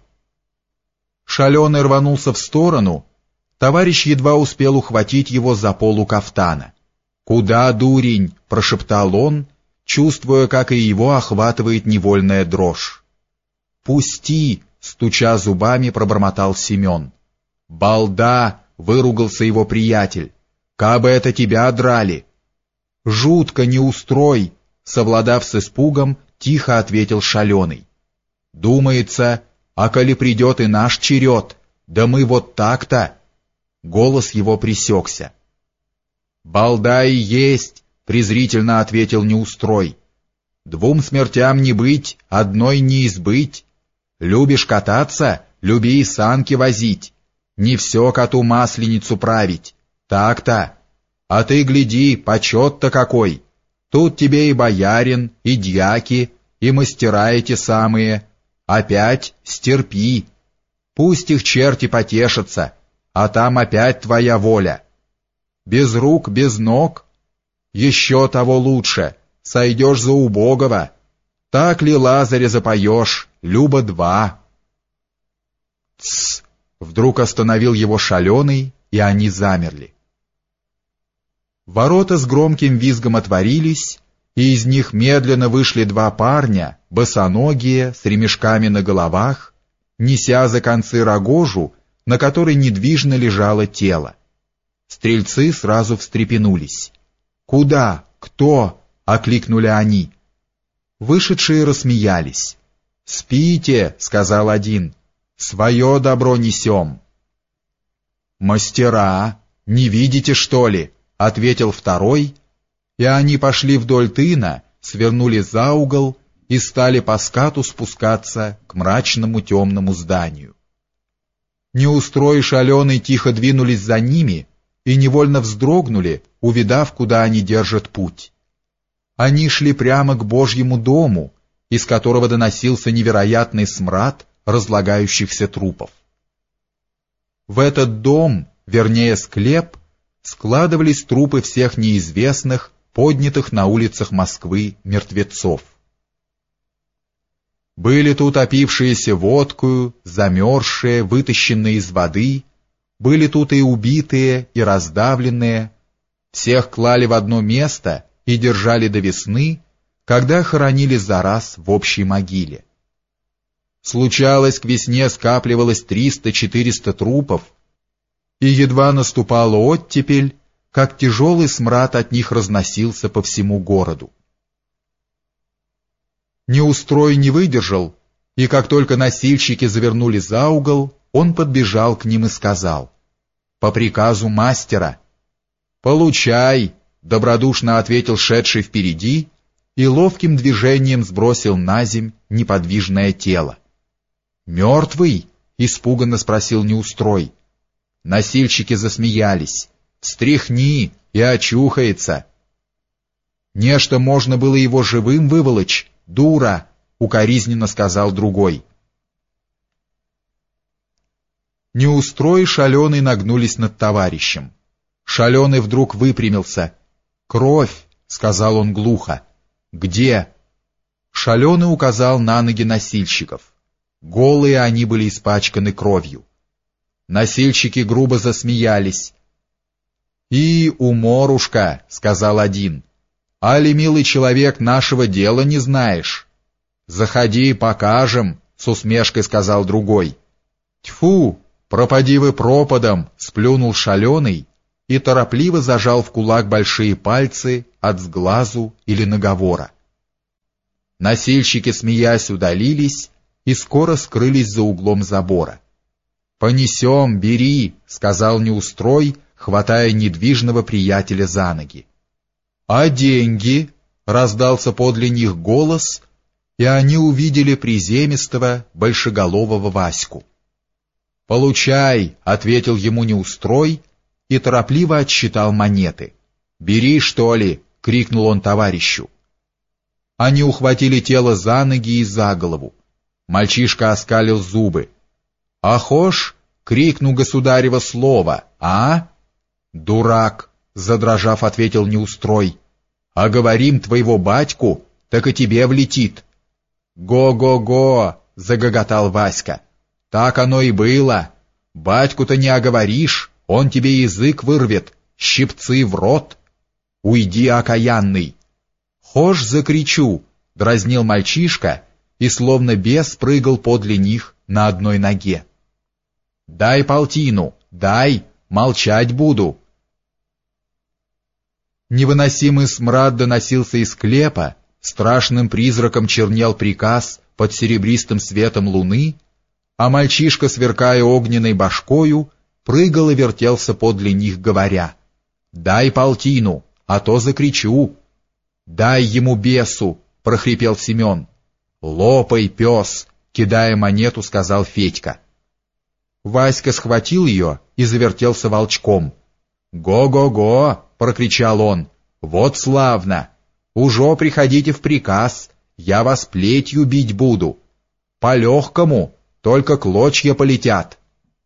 Шаленый рванулся в сторону, товарищ едва успел ухватить его за полу кафтана. «Куда, дурень?» — прошептал он, чувствуя, как и его охватывает невольная дрожь. «Пусти!» — стуча зубами, пробормотал Семен. «Балда!» — выругался его приятель. «Кабы это тебя драли!» «Жутко не устрой!» — совладав с испугом, тихо ответил Шаленый. «Думается, а коли придет и наш черед, да мы вот так-то!» Голос его пресекся. «Балда и есть!» — презрительно ответил Неустрой. «Двум смертям не быть, одной не избыть. Любишь кататься, люби и санки возить. Не все коту масленицу править. Так-то. А ты гляди, почет-то какой. Тут тебе и боярин, и дьяки, и мастера эти самые. Опять стерпи. Пусть их черти потешатся, а там опять твоя воля. Без рук, без ног? Еще того лучше, сойдешь за убогого. Так ли Лазаря запоешь, люба два?» «Тсс!» — вдруг остановил его Шаленый, и они замерли. Ворота с громким визгом отворились, и из них медленно вышли два парня, босоногие, с ремешками на головах, неся за концы рогожу, на которой недвижно лежало тело. Стрельцы сразу встрепенулись. «Куда? Кто?» — окликнули они. Вышедшие рассмеялись. «Спите», — сказал один, — «свое добро несем». «Мастера, не видите, что ли?» — ответил второй, и они пошли вдоль тына, свернули за угол и стали по скату спускаться к мрачному темному зданию. Неустрой и Шаленый тихо двинулись за ними и невольно вздрогнули, увидав, куда они держат путь. Они шли прямо к Божьему дому, из которого доносился невероятный смрад разлагающихся трупов. В этот дом, вернее склеп, складывались трупы всех неизвестных, поднятых на улицах Москвы мертвецов. Были тут опившиеся водкою, замерзшие, вытащенные из воды, Были тут и убитые, и раздавленные. Всех клали в одно место и держали до весны, когда хоронили за раз в общей могиле. Случалось, к весне скапливалось триста-четыреста трупов, и едва наступала оттепель, как тяжелый смрад от них разносился по всему городу. Неустрой не выдержал, и как только носильщики завернули за угол, он подбежал к ним и сказал: «По приказу мастера». «Получай», — добродушно ответил шедший впереди и ловким движением сбросил на земь неподвижное тело. «Мертвый?» — испуганно спросил Неустрой. Носильщики засмеялись. «Встряхни, и очухается». «Нечто можно было его живым выволочь, дура», — укоризненно сказал другой. Неустрой и Шаленый нагнулись над товарищем. Шаленый вдруг выпрямился. «Кровь», — сказал он глухо. «Где?» Шаленый указал на ноги носильщиков. Голые они были испачканы кровью. Носильщики грубо засмеялись. «И, уморушка», — сказал один, — «али, милый человек, нашего дела не знаешь?» «Заходи, покажем», — с усмешкой сказал другой. «Тьфу, пропади вы пропадом», — сплюнул Шаленый и торопливо зажал в кулак большие пальцы от сглазу или наговора. Носильщики, смеясь, удалились и скоро скрылись за углом забора. «Понесем, бери», — сказал Неустрой, хватая недвижного приятеля за ноги. «А деньги?» — раздался подле них голос, и они увидели приземистого, большеголового Ваську. «Получай», — ответил ему Неустрой и торопливо отсчитал монеты. «Бери, что ли?» — крикнул он товарищу. Они ухватили тело за ноги и за голову. Мальчишка оскалил зубы. «Ахош!» — крикнул государево слово. «А?» «Дурак!» — задрожав, ответил Неустрой. «А говорим твоего батьку, так и тебе влетит». «Го-го-го!» — загоготал Васька. «Так оно и было. Батьку-то не оговоришь, он тебе язык вырвет, щипцы в рот. Уйди, окаянный!» «Хошь, закричу!» — дразнил мальчишка и словно бес прыгал подле них на одной ноге. «Дай полтину, дай, молчать буду». Невыносимый смрад доносился из склепа, страшным призраком чернел приказ под серебристым светом луны, а мальчишка, сверкая огненной башкою, прыгал и вертелся подле них, говоря: «Дай полтину, а то закричу». «Дай ему, бесу!» — прохрипел Семен. «Лопай, пес!» — кидая монету, сказал Федька. Васька схватил ее и завертелся волчком. «Го-го-го!» — прокричал он. «Вот славно! Ужо приходите в приказ, я вас плетью бить буду. По-легкому, только клочья полетят».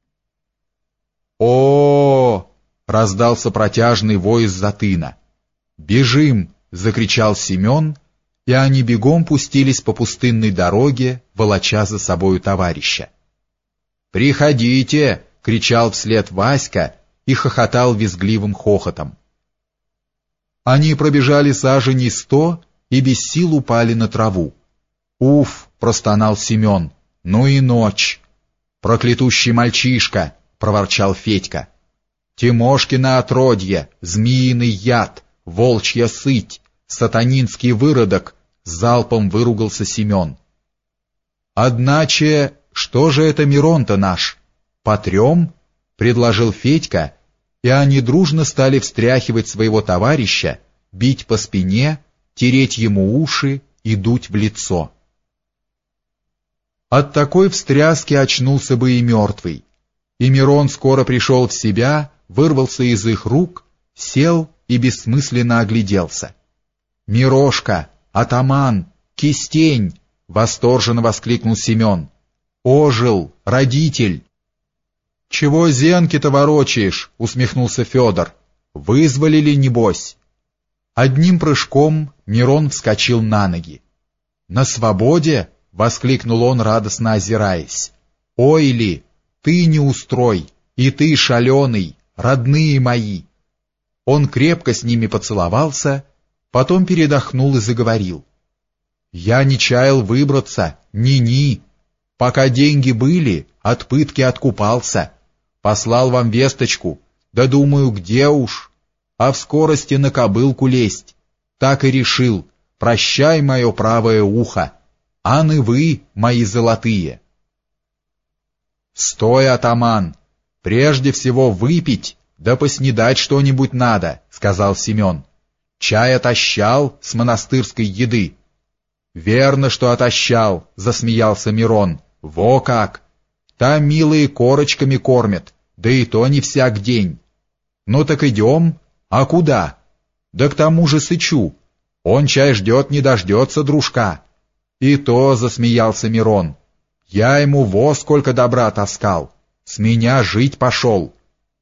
О, раздался протяжный вой из-за тына. «Бежим!» — закричал Семен, и они бегом пустились по пустынной дороге, волоча за собою товарища. «Приходите!» — кричал вслед Васька и хохотал визгливым хохотом. Они пробежали саженей сто и без сил упали на траву. «Уф!» — простонал Семен. «Ну и ночь!» «Проклятущий мальчишка!» — проворчал Федька. «Тимошкино отродье, змеиный яд, волчья сыть, сатанинский выродок!» — залпом выругался Семен. «Одначе, что же это Мирон-то наш? Потрем?» — предложил Федька, и они дружно стали встряхивать своего товарища, бить по спине, тереть ему уши и дуть в лицо. От такой встряски очнулся бы и мертвый, и Мирон скоро пришел в себя, вырвался из их рук, сел и бессмысленно огляделся. «Мирошка! Атаман! Кистень!» — восторженно воскликнул Семен. «Ожил! Родитель!» «Чего зенки-то ворочаешь?» — усмехнулся Федор. «Вызволили, небось?» Одним прыжком Мирон вскочил на ноги. «На свободе?» — воскликнул он, радостно озираясь. «Ой ли, ты Неустрой! и ты, шаленый, родные мои». Он крепко с ними поцеловался, потом передохнул и заговорил. «Я не чаял выбраться, ни-ни. Пока деньги были, от пытки откупался. Послал вам весточку, да думаю, где уж. А в скорости на кобылку лезть. Так и решил, прощай, мое правое ухо, ан и вы, мои золотые». «Стой, атаман, прежде всего выпить, да поснедать что-нибудь надо», — сказал Семен. «Чай отощал с монастырской еды». «Верно, что отощал», — засмеялся Мирон. «Во как! Там милые корочками кормят, да и то не всяк день. Ну так идем, а куда? Да к тому же Сычу, он чай ждет не дождется дружка». «И то», — засмеялся Мирон, — «я ему во сколько добра таскал, с меня жить пошел».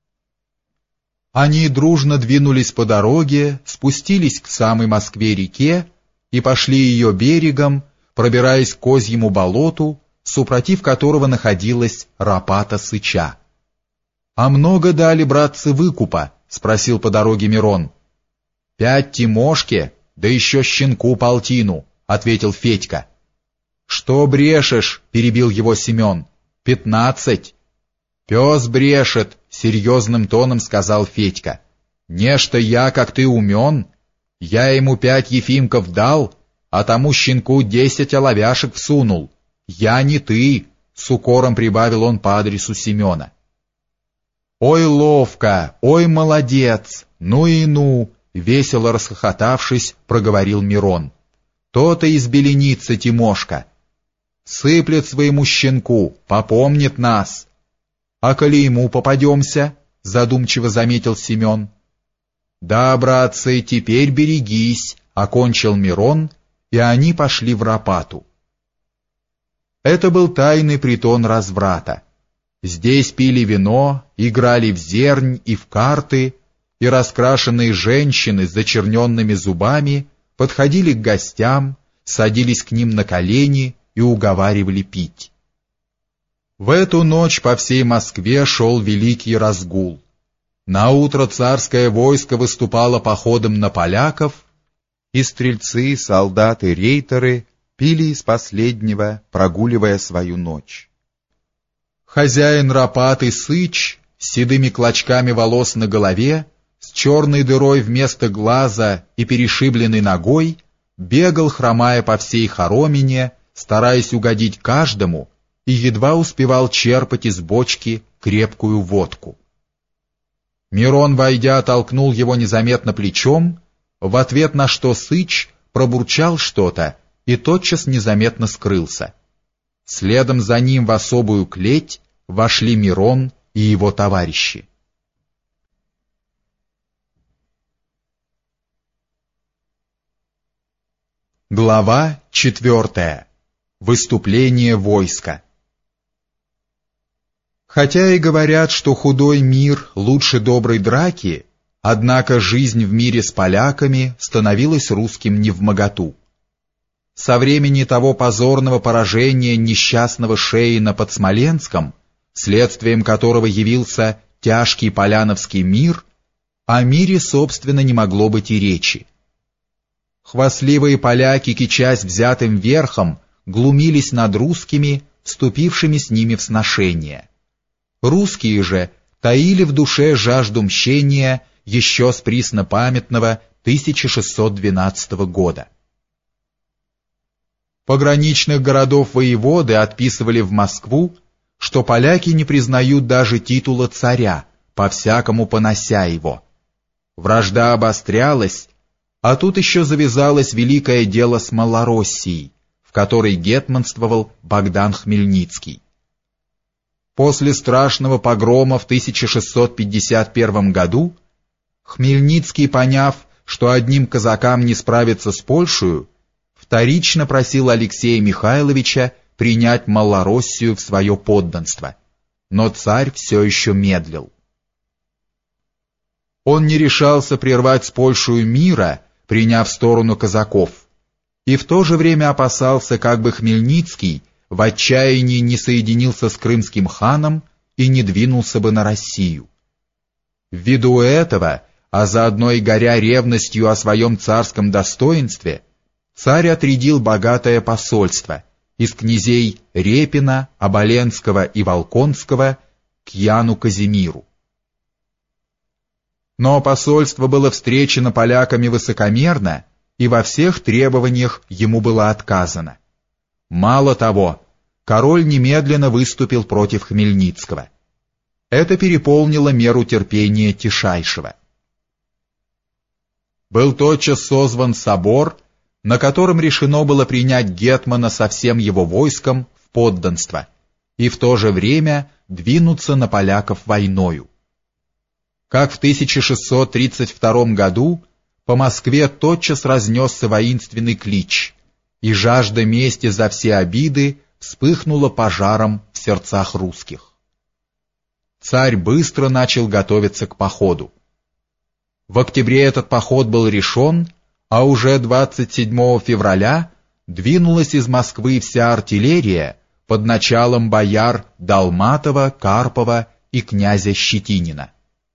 Они дружно двинулись по дороге, спустились к самой Москве-реке и пошли ее берегом, пробираясь к Козьему болоту, супротив которого находилась рапата Сыча. «А много дали, братцы, выкупа?» — спросил по дороге Мирон. «Пять тимошки, да еще щенку полтину», — ответил Федька. «Что брешешь?» — перебил его Семен. «Пятнадцать». «Пес брешет», — серьезным тоном сказал Федька. «Нечто я, как ты, умен. Я ему пять ефимков дал, а тому щенку десять оловяшек всунул. Я не ты», — с укором прибавил он по адресу Семена. «Ой, ловко, ой, молодец, ну и ну», — весело расхохотавшись, проговорил Мирон. «То-то из беленицы Тимошка. Сыплет своему щенку, попомнит нас». «А коли ему попадемся?» — задумчиво заметил Семен. «Да, братцы, теперь берегись», — окончил Мирон, и они пошли в рапату. Это был тайный притон разврата. Здесь пили вино, играли в зернь и в карты, и раскрашенные женщины с зачерненными зубами подходили к гостям, садились к ним на колени и уговаривали пить. В эту ночь по всей Москве шел великий разгул. Наутро царское войско выступало походом на поляков, и стрельцы, солдаты, рейтеры пили из последнего, прогуливая свою ночь. Хозяин рапаты Сыч с седыми клочками волос на голове, с черной дырой вместо глаза и перешибленной ногой, бегал, хромая по всей хоромине, стараясь угодить каждому, и едва успевал черпать из бочки крепкую водку. Мирон, войдя, толкнул его незаметно плечом, в ответ на что Сыч пробурчал что-то и тотчас незаметно скрылся. Следом за ним в особую клеть вошли Мирон и его товарищи. Глава четвертая. Выступление войска. Хотя и говорят, что худой мир лучше доброй драки, однако жизнь в мире с поляками становилась русским невмоготу. Со времени того позорного поражения несчастного Шейна под Смоленском, следствием которого явился тяжкий поляновский мир, о мире, собственно, не могло быть и речи. Хвастливые поляки, кичась взятым верхом, глумились над русскими, вступившими с ними в сношение. Русские же таили в душе жажду мщения еще с преснопамятного тысяча шестьсот двенадцатого года. Пограничных городов воеводы отписывали в Москву, что поляки не признают даже титула царя, по-всякому понося его. Вражда обострялась, а тут еще завязалось великое дело с Малороссией, в которой гетманствовал Богдан Хмельницкий. После страшного погрома в тысяча шестьсот пятьдесят первом году Хмельницкий, поняв, что одним казакам не справиться с Польшей, вторично просил Алексея Михайловича принять Малороссию в свое подданство, но царь все еще медлил. Он не решался прервать с Польшей мира, приняв сторону казаков, и в то же время опасался, как бы Хмельницкий в отчаянии не соединился с крымским ханом и не двинулся бы на Россию. Ввиду этого, а заодно и горя ревностью о своем царском достоинстве, царь отрядил богатое посольство из князей Репина, Оболенского и Волконского к Яну Казимиру. Но посольство было встречено поляками высокомерно, и во всех требованиях ему было отказано. Мало того, король немедленно выступил против Хмельницкого. Это переполнило меру терпения Тишайшего. Был тотчас созван собор, на котором решено было принять гетмана со всем его войском в подданство и в то же время двинуться на поляков войною. Как в тысяча шестьсот тридцать втором году по Москве тотчас разнесся воинственный клич, и жажда мести за все обиды вспыхнула пожаром в сердцах русских. Царь быстро начал готовиться к походу. В октябре этот поход был решен, а уже двадцать седьмого февраля двинулась из Москвы вся артиллерия под началом бояр Долматова, Карпова и князя Щетинина.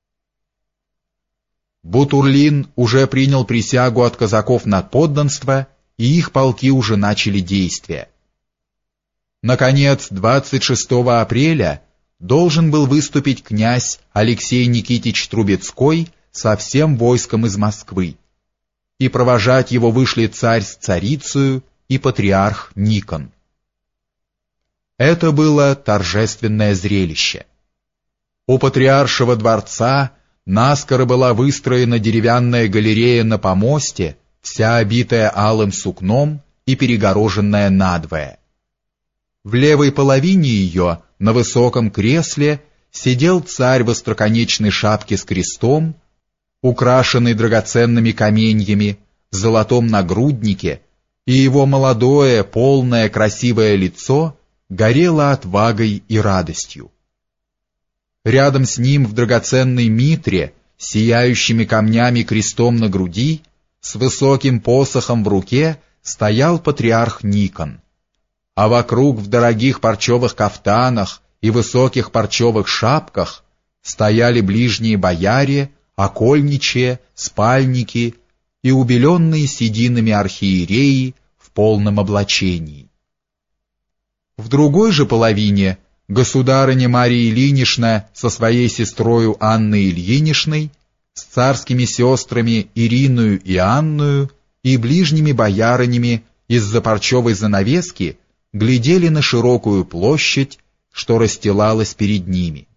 Бутурлин уже принял присягу от казаков на подданство, и их полки уже начали действия. Наконец, двадцать шестого апреля должен был выступить князь Алексей Никитич Трубецкой со всем войском из Москвы, и провожать его вышли царь с царицею и патриарх Никон. Это было торжественное зрелище. У патриаршего дворца наскоро была выстроена деревянная галерея на помосте, вся обитая алым сукном и перегороженная надвое. В левой половине ее, на высоком кресле, сидел царь в остроконечной шапке с крестом, украшенный драгоценными каменьями, в золотом нагруднике, и его молодое, полное, красивое лицо горело отвагой и радостью. Рядом с ним в драгоценной митре, сияющими камнями крестом на груди, с высоким посохом в руке стоял патриарх Никон, а вокруг в дорогих парчевых кафтанах и высоких парчевых шапках стояли ближние бояре, окольничие, спальники и убеленные сединами архиереи в полном облачении. В другой же половине государыня Мария Ильинична со своей сестрою Анной Ильиничной, с царскими сестрами Ириною и Анною и ближними боярынями из-за парчевой занавески глядели на широкую площадь, что расстилалась перед ними.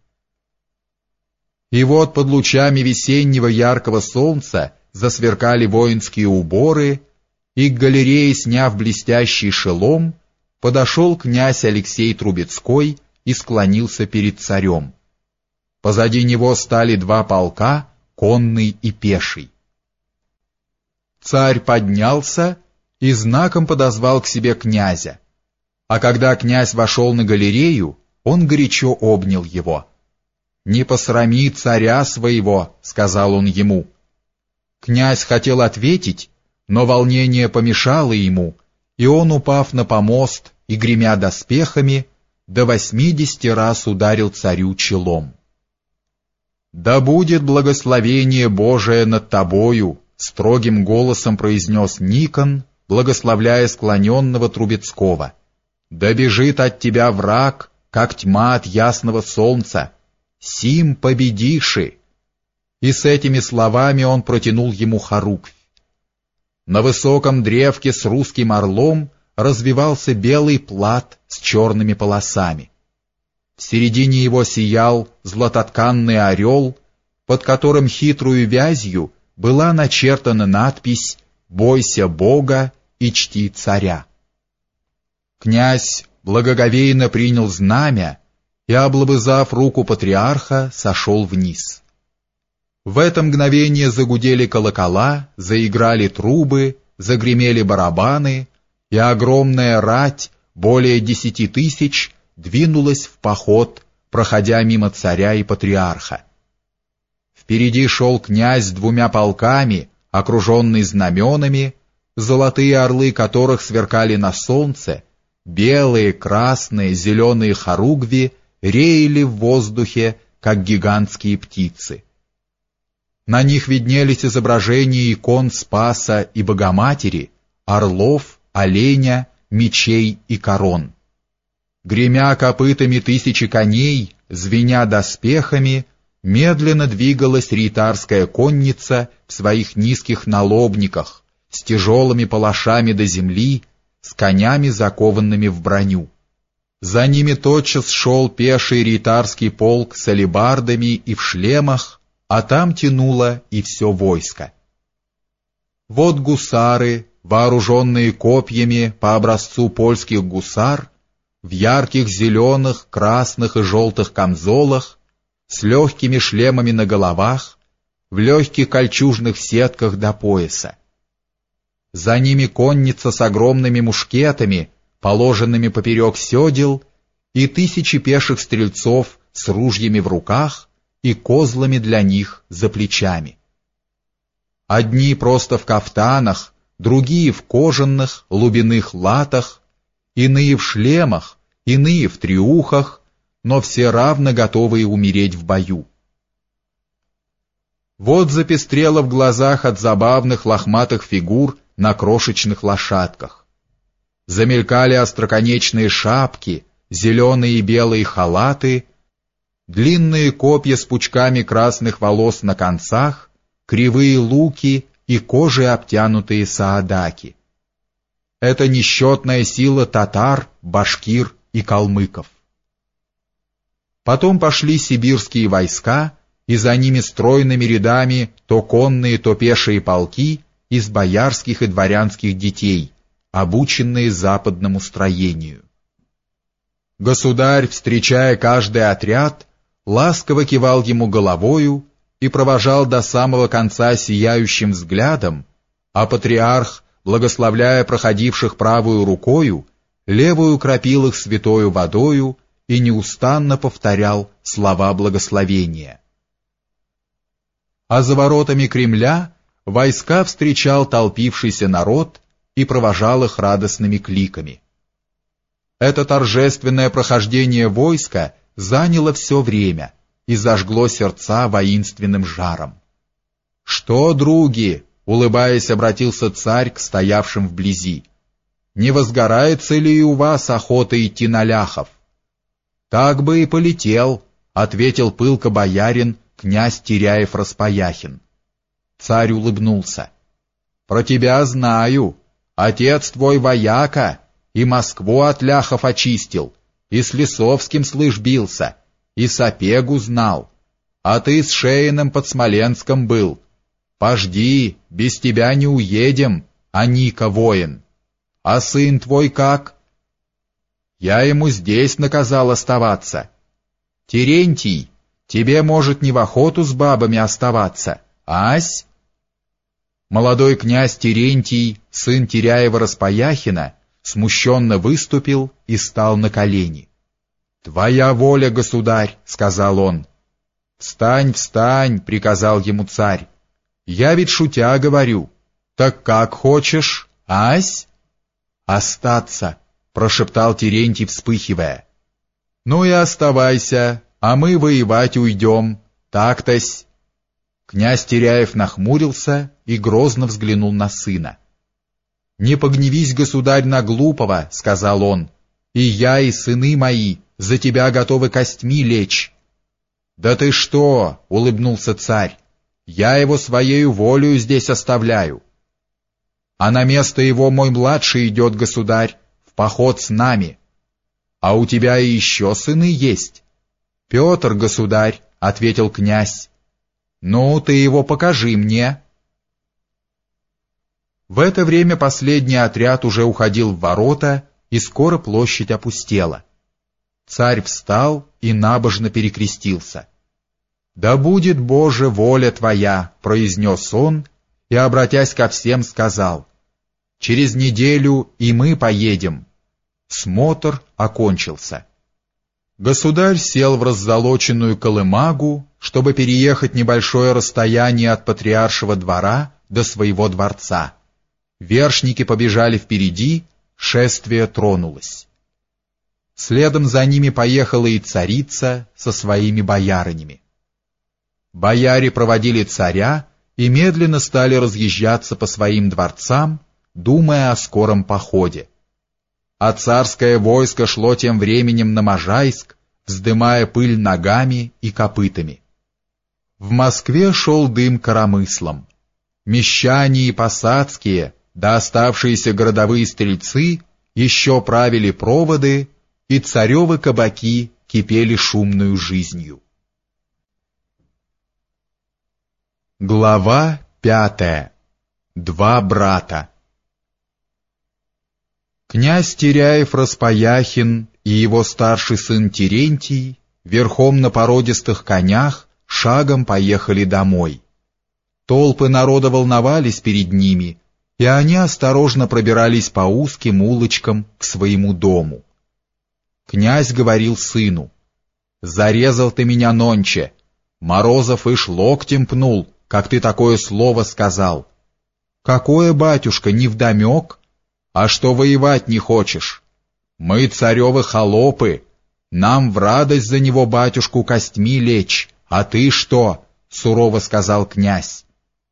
И вот под лучами весеннего яркого солнца засверкали воинские уборы, и к галерее, сняв блестящий шелом, подошел князь Алексей Трубецкой и склонился перед царем. Позади него стали два полка, конный и пеший. Царь поднялся и знаком подозвал к себе князя, а когда князь вошел на галерею, он горячо обнял его. «Не посрами царя своего», — сказал он ему. Князь хотел ответить, но волнение помешало ему, и он, упав на помост и гремя доспехами, до восьмидесяти раз ударил царю челом. «Да будет благословение Божие над тобою», — строгим голосом произнес Никон, благословляя склоненного Трубецкого. «Да бежит от тебя враг, как тьма от ясного солнца. Сим победиши!» И с этими словами он протянул ему хоруквь. На высоком древке с русским орлом развивался белый плат с черными полосами. В середине его сиял златотканный орел, под которым хитрую вязью была начертана надпись «Бойся Бога и чти царя». Князь благоговейно принял знамя и, облобызав руку патриарха, сошел вниз. В это мгновение загудели колокола, заиграли трубы, загремели барабаны, и огромная рать, более десяти тысяч, двинулась в поход, проходя мимо царя и патриарха. Впереди шел князь с двумя полками, окруженный знаменами, золотые орлы которых сверкали на солнце, белые, красные, зеленые хоругви реяли в воздухе, как гигантские птицы. На них виднелись изображения икон Спаса и Богоматери, орлов, оленя, мечей и корон. Гремя копытами тысячи коней, звеня доспехами, медленно двигалась риетарская конница в своих низких налобниках, с тяжелыми палашами до земли, с конями, закованными в броню. За ними тотчас шел пеший риетарский полк с алебардами и в шлемах, а там тянуло и все войско. Вот гусары, вооруженные копьями по образцу польских гусар, в ярких зеленых, красных и желтых камзолах, с легкими шлемами на головах, в легких кольчужных сетках до пояса. За ними конница с огромными мушкетами, положенными поперек седел, и тысячи пеших стрельцов с ружьями в руках и козлами для них за плечами. Одни просто в кафтанах, другие в кожаных, лубяных латах, иные в шлемах, иные в триухах, но все равно готовые умереть в бою. Вот запестрело в глазах от забавных лохматых фигур на крошечных лошадках. Замелькали остроконечные шапки, зеленые и белые халаты, длинные копья с пучками красных волос на концах, кривые луки и кожей обтянутые саадаки. Это несчетная сила татар, башкир и калмыков. Потом пошли сибирские войска, и за ними стройными рядами то конные, то пешие полки из боярских и дворянских детей, обученные западному строению. Государь, встречая каждый отряд, ласково кивал ему головою и провожал до самого конца сияющим взглядом, а патриарх, благословляя проходивших правую рукою, левую кропил их святою водою и неустанно повторял слова благословения. А за воротами Кремля войска встречал толпившийся народ и провожал их радостными кликами. Это торжественное прохождение войска заняло все время и зажгло сердца воинственным жаром. «Что, други?» — улыбаясь, обратился царь к стоявшим вблизи. «Не возгорается ли и у вас охота идти на ляхов?» «Так бы и полетел», — ответил пылко боярин князь Теряев-Распояхин. Царь улыбнулся. «Про тебя знаю. Отец твой вояка, и Москву от ляхов очистил, и с Лисовским, слышь, бился, и Сапегу знал. А ты с Шеиным под Смоленском был. Пожди, без тебя не уедем, а Ника воин. А сын твой как?» «Я ему здесь наказал оставаться». «Терентий, тебе, может, не в охоту с бабами оставаться, ась?» Молодой князь Терентий, сын Теряева-Распояхина, смущенно выступил и стал на колени. «Твоя воля, государь», — сказал он. «Встань, встань», — приказал ему царь. «Я ведь шутя говорю. Так как хочешь, ась?» «Остаться», — прошептал Терентий, вспыхивая. «Ну и оставайся, а мы воевать уйдем, так-тось». Князь Теряев нахмурился и грозно взглянул на сына. «Не погневись, государь, на глупого», — сказал он, — «и я, и сыны мои за тебя готовы костьми лечь». «Да ты что?» — улыбнулся царь. «Я его своею волею здесь оставляю. А на место его мой младший идет, государь, в поход с нами. А у тебя и еще сыны есть». «Петр, государь», — ответил князь. «Ну, ты его покажи мне». В это время последний отряд уже уходил в ворота, и скоро площадь опустела. Царь встал и набожно перекрестился. «Да будет, Боже, воля твоя», — произнес он, и, обратясь ко всем, сказал: «Через неделю и мы поедем». Смотр окончился. Государь сел в раззолоченную колымагу, чтобы переехать небольшое расстояние от патриаршего двора до своего дворца. Вершники побежали впереди, шествие тронулось. Следом за ними поехала и царица со своими боярынями. Бояре проводили царя и медленно стали разъезжаться по своим дворцам, думая о скором походе. А царское войско шло тем временем на Можайск, вздымая пыль ногами и копытами. В Москве шел дым коромыслом. Мещане и посадские, да оставшиеся городовые стрельцы еще правили проводы, и царевы кабаки кипели шумную жизнью. Глава пятая. Два брата. Князь Теряев-Распаяхин и его старший сын Терентий верхом на породистых конях шагом поехали домой. Толпы народа волновались перед ними, и они осторожно пробирались по узким улочкам к своему дому. Князь говорил сыну: «Зарезал ты меня нонче, Морозов ишь локтем пнул, как ты такое слово сказал. Какое, батюшка, невдомек? А что воевать не хочешь? Мы царевы холопы, нам в радость за него батюшку костьми лечь, а ты что?» — сурово сказал князь.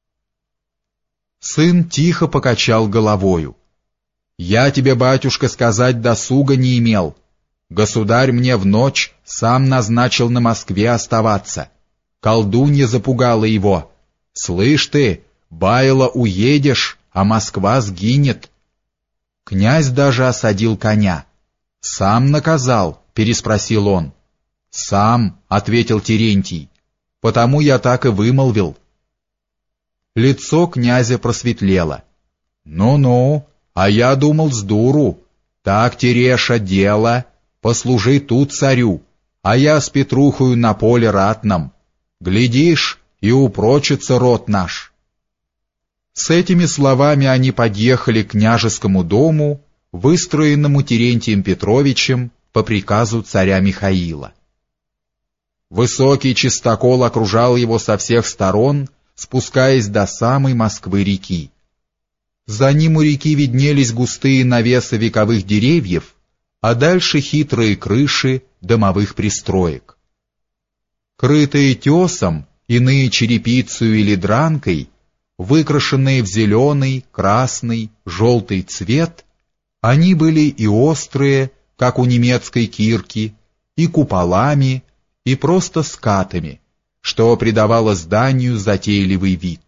Сын тихо покачал головою. «Я тебе, батюшка, сказать досуга не имел. Государь мне в ночь сам назначил на Москве оставаться. Колдунья запугала его. Слышь ты, Байло уедешь, а Москва сгинет». Князь даже осадил коня. «Сам наказал?» — переспросил он. «Сам», — ответил Терентий, — «потому я так и вымолвил». Лицо князя просветлело. «Ну-ну, а я думал с дуру. Так, Тереша, дело. Послужи тут царю, а я с Петрухою на поле ратном. Глядишь, и упрочится род наш». С этими словами они подъехали к княжескому дому, выстроенному Терентием Петровичем по приказу царя Михаила. Высокий чистокол окружал его со всех сторон, спускаясь до самой Москвы-реки. За ним у реки виднелись густые навесы вековых деревьев, а дальше хитрые крыши домовых пристроек. Крытые тесом, иные черепицей или дранкой, выкрашенные в зеленый, красный, желтый цвет, они были и острые, как у немецкой кирки, и куполами, и просто скатами, что придавало зданию затейливый вид.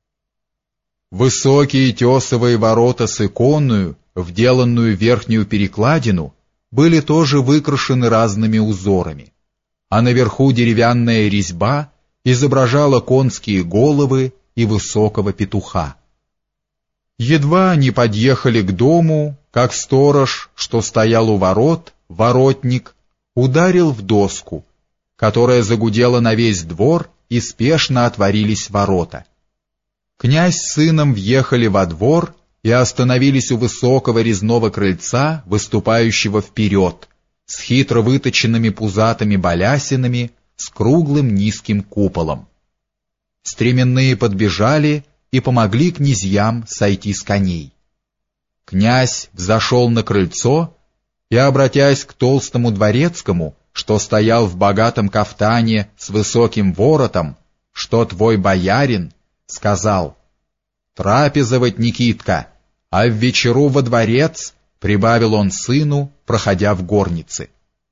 Высокие тесовые ворота с иконную, вделанную в верхнюю перекладину, были тоже выкрашены разными узорами, а наверху деревянная резьба изображала конские головы и высокого петуха. Едва они подъехали к дому, как сторож, что стоял у ворот, воротник, ударил в доску, которая загудела на весь двор, и спешно отворились ворота. Князь с сыном въехали во двор и остановились у высокого резного крыльца, выступающего вперед, с хитро выточенными пузатыми балясинами, с круглым низким куполом. Стременные подбежали и помогли князьям сойти с коней. Князь взошел на крыльцо и, обратясь к толстому дворецкому, что стоял в богатом кафтане с высоким воротом, что твой боярин, сказал: «Трапезовать, Никитка, а в вечеру во дворец», — прибавил он сыну, проходя в горнице.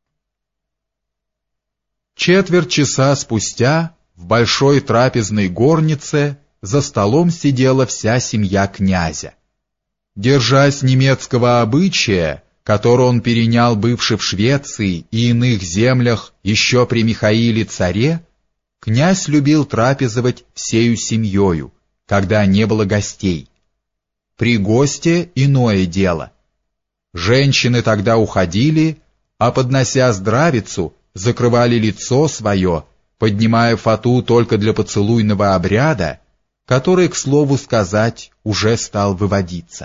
Четверть часа спустя в большой трапезной горнице за столом сидела вся семья князя. Держась немецкого обычая, который он перенял бывший в Швеции и иных землях еще при Михаиле царе, князь любил трапезовать всею семьёю, когда не было гостей. При госте иное дело. Женщины тогда уходили, а, поднося здравицу, закрывали лицо свое, поднимая фату только для поцелуйного обряда, который, к слову сказать, уже стал выводиться.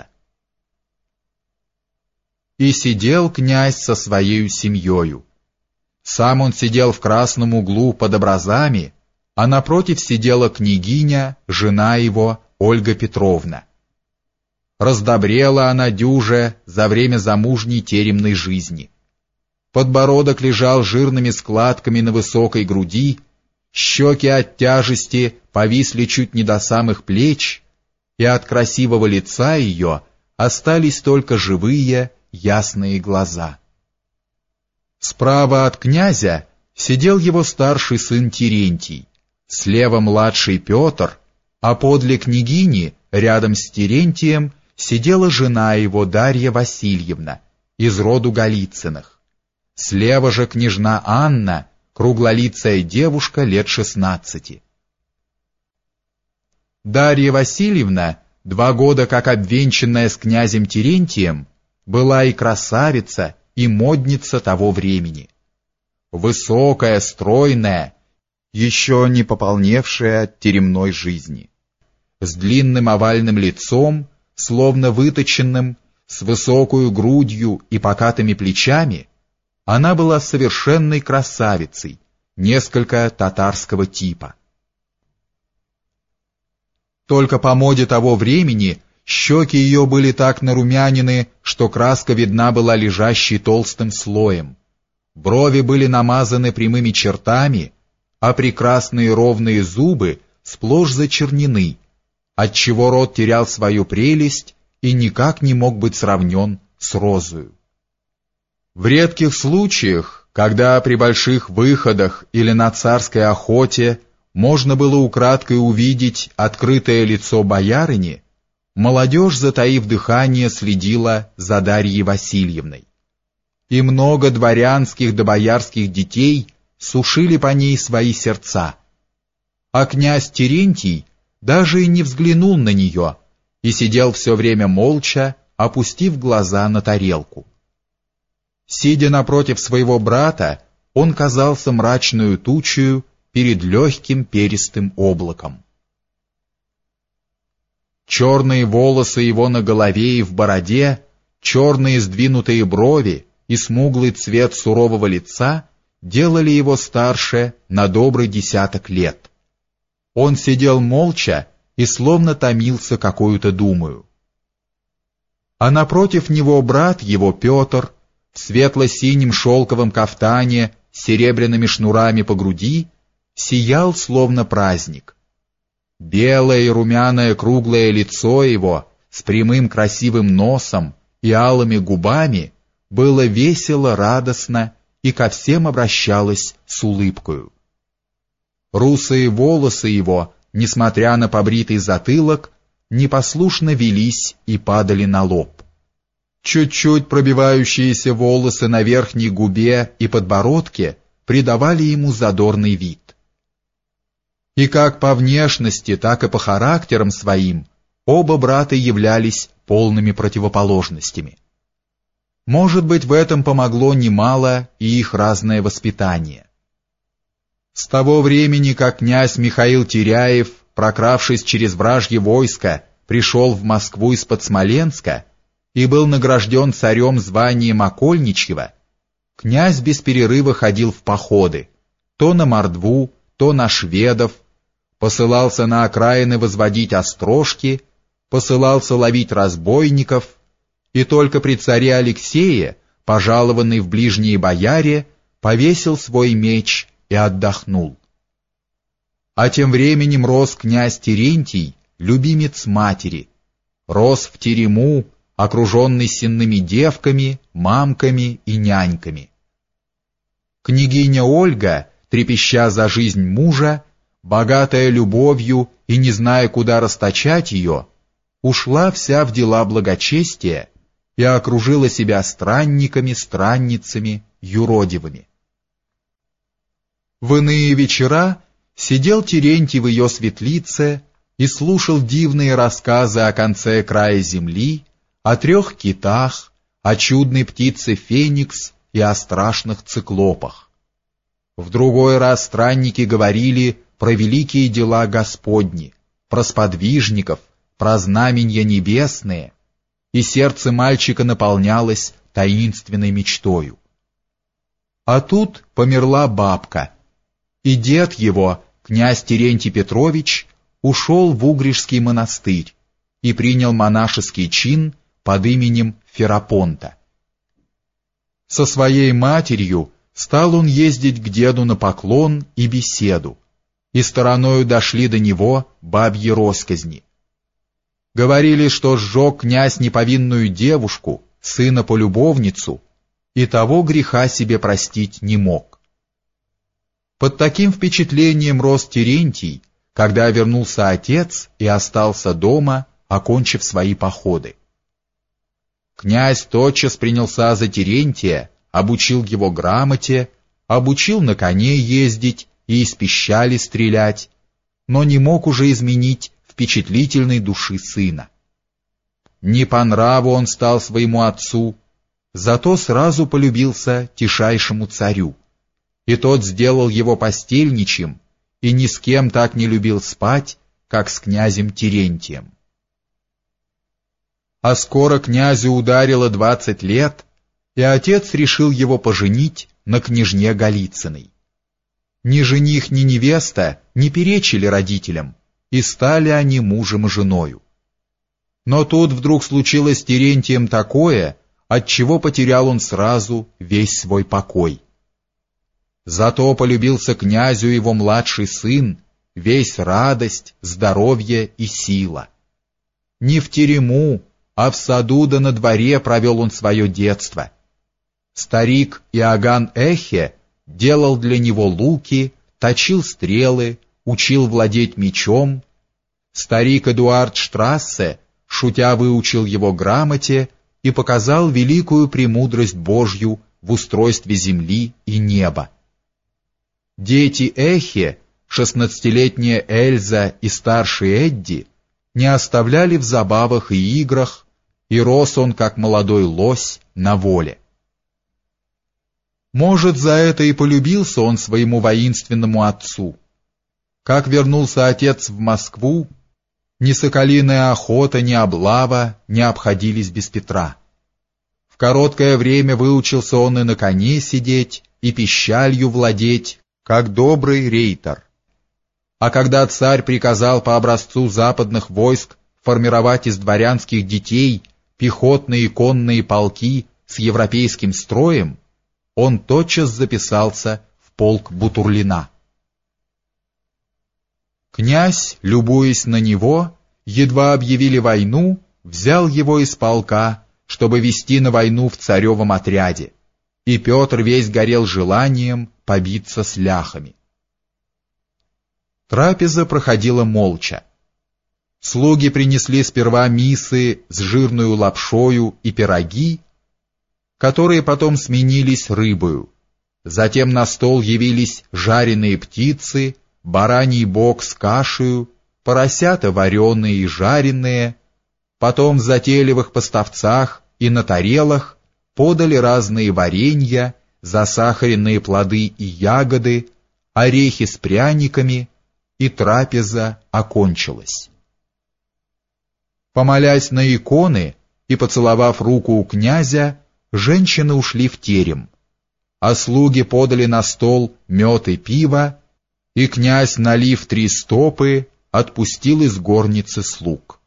И сидел князь со своей семьёю. Сам он сидел в красном углу под образами, а напротив сидела княгиня, жена его, Ольга Петровна. Раздобрела она дюже за время замужней теремной жизни. подбородок лежал жирными складками на высокой груди, щеки от тяжести повисли чуть не до самых плеч, и от красивого лица ее остались только живые, ясные глаза. Справа от князя сидел его старший сын Терентий, слева младший Петр, а подле княгини, рядом с Терентием, сидела жена его Дарья Васильевна из роду Голицыных. Слева же княжна Анна, круглолицая девушка лет шестнадцати. Дарья Васильевна, два года как обвенчанная с князем Терентием, была и красавица, и модница того времени. Высокая, стройная, еще не пополневшая от теремной жизни, с длинным овальным лицом, словно выточенным, с высокою грудью и покатыми плечами, она была совершенной красавицей, несколько татарского типа. Только по моде того времени щеки ее были так нарумянины, что краска видна была лежащей толстым слоем. Брови были намазаны прямыми чертами, а прекрасные ровные зубы сплошь зачернены, отчего рот терял свою прелесть и никак не мог быть сравнен с розою. В редких случаях, когда при больших выходах или на царской охоте можно было украдкой увидеть открытое лицо боярыни, молодежь, затаив дыхание, следила за Дарьей Васильевной. И много дворянских да боярских детей сушили по ней свои сердца. А князь Терентий даже и не взглянул на нее и сидел все время молча, опустив глаза на тарелку. Сидя напротив своего брата, он казался мрачную тучею перед легким перистым облаком. Черные волосы его на голове и в бороде, черные сдвинутые брови и смуглый цвет сурового лица делали его старше на добрый десяток лет. Он сидел молча и словно томился какую-то думою. А напротив него брат его Петр, в светло-синем шелковом кафтане с серебряными шнурами по груди, сиял словно праздник. Белое и румяное круглое лицо его с прямым красивым носом и алыми губами было весело, радостно и ко всем обращалось с улыбкою. Русые волосы его, несмотря на побритый затылок, непослушно велись и падали на лоб. Чуть-чуть пробивающиеся волосы на верхней губе и подбородке придавали ему задорный вид. И как по внешности, так и по характерам своим оба брата являлись полными противоположностями. Может быть, в этом помогло немало и их разное воспитание. С того времени, как князь Михаил Теряев, прокравшись через вражье войско, пришел в Москву из-под Смоленска и был награжден царем званием окольничьего, князь без перерыва ходил в походы, то на мордву, то на шведов, посылался на окраины возводить острожки, посылался ловить разбойников, и только при царе Алексее, пожалованный в ближние бояре, повесил свой меч и отдохнул. А тем временем рос князь Терентий, любимец матери, рос в терему, окруженный сенными девками, мамками и няньками. Княгиня Ольга, трепеща за жизнь мужа, богатая любовью и не зная, куда расточать ее, ушла вся в дела благочестия и окружила себя странниками, странницами, юродивыми. В иные вечера сидел Терентий в ее светлице и слушал дивные рассказы о конце края земли, о трех китах, о чудной птице Феникс и о страшных циклопах. В другой раз странники говорили про великие дела Господни, про сподвижников, про знаменья небесные, и сердце мальчика наполнялось таинственной мечтою. А тут померла бабка, и дед его, князь Терентий Петрович, ушел в Угришский монастырь и принял монашеский чин под именем Ферапонта. Со своей матерью стал он ездить к деду на поклон и беседу, и стороною дошли до него бабьи росказни. Говорили, что сжег князь неповинную девушку, сына-полюбовницу, и того греха себе простить не мог. Под таким впечатлением рос Терентий, когда вернулся отец и остался дома, окончив свои походы. Князь тотчас принялся за Терентия, обучил его грамоте, обучил на коне ездить и из пищали стрелять, но не мог уже изменить впечатлительной души сына. Не по нраву он стал своему отцу, зато сразу полюбился тишайшему царю, и тот сделал его постельничьим и ни с кем так не любил спать, как с князем Терентием. А скоро князю ударило двадцать лет, и отец решил его поженить на княжне Голицыной. Ни жених, ни невеста не перечили родителям, и стали они мужем и женою. Но тут вдруг случилось с Терентием такое, отчего потерял он сразу весь свой покой. Зато полюбился князю его младший сын, весь радость, здоровье и сила. Не в терему, а в саду да на дворе провел он свое детство. Старик Иоганн Эхе делал для него луки, точил стрелы, учил владеть мечом. Старик Эдуард Штрассе, шутя, выучил его грамоте и показал великую премудрость Божью в устройстве земли и неба. Дети Эхе, шестнадцатилетняя Эльза и старший Эдди, не оставляли в забавах и играх, и рос он, как молодой лось, на воле. Может, за это и полюбился он своему воинственному отцу. Как вернулся отец в Москву, ни соколиная охота, ни облава не обходились без Петра. В короткое время выучился он и на коне сидеть, и пищалью владеть, как добрый рейтор. А когда царь приказал по образцу западных войск формировать из дворянских детей пехотные и конные полки с европейским строем, он тотчас записался в полк Бутурлина. Князь, любуясь на него, едва объявили войну, взял его из полка, чтобы вести на войну в царевом отряде, и Петр весь горел желанием побиться с ляхами. Трапеза проходила молча. Слуги принесли сперва мисы с жирную лапшою и пироги, которые потом сменились рыбою. Затем на стол явились жареные птицы, бараний бок с кашею, поросята вареные и жареные. Потом в затейливых поставцах и на тарелах подали разные варенья, засахаренные плоды и ягоды, орехи с пряниками, и трапеза окончилась. Помолясь на иконы и поцеловав руку у князя, женщины ушли в терем, а слуги подали на стол мед и пиво, и князь, налив три стопы, отпустил из горницы слуг.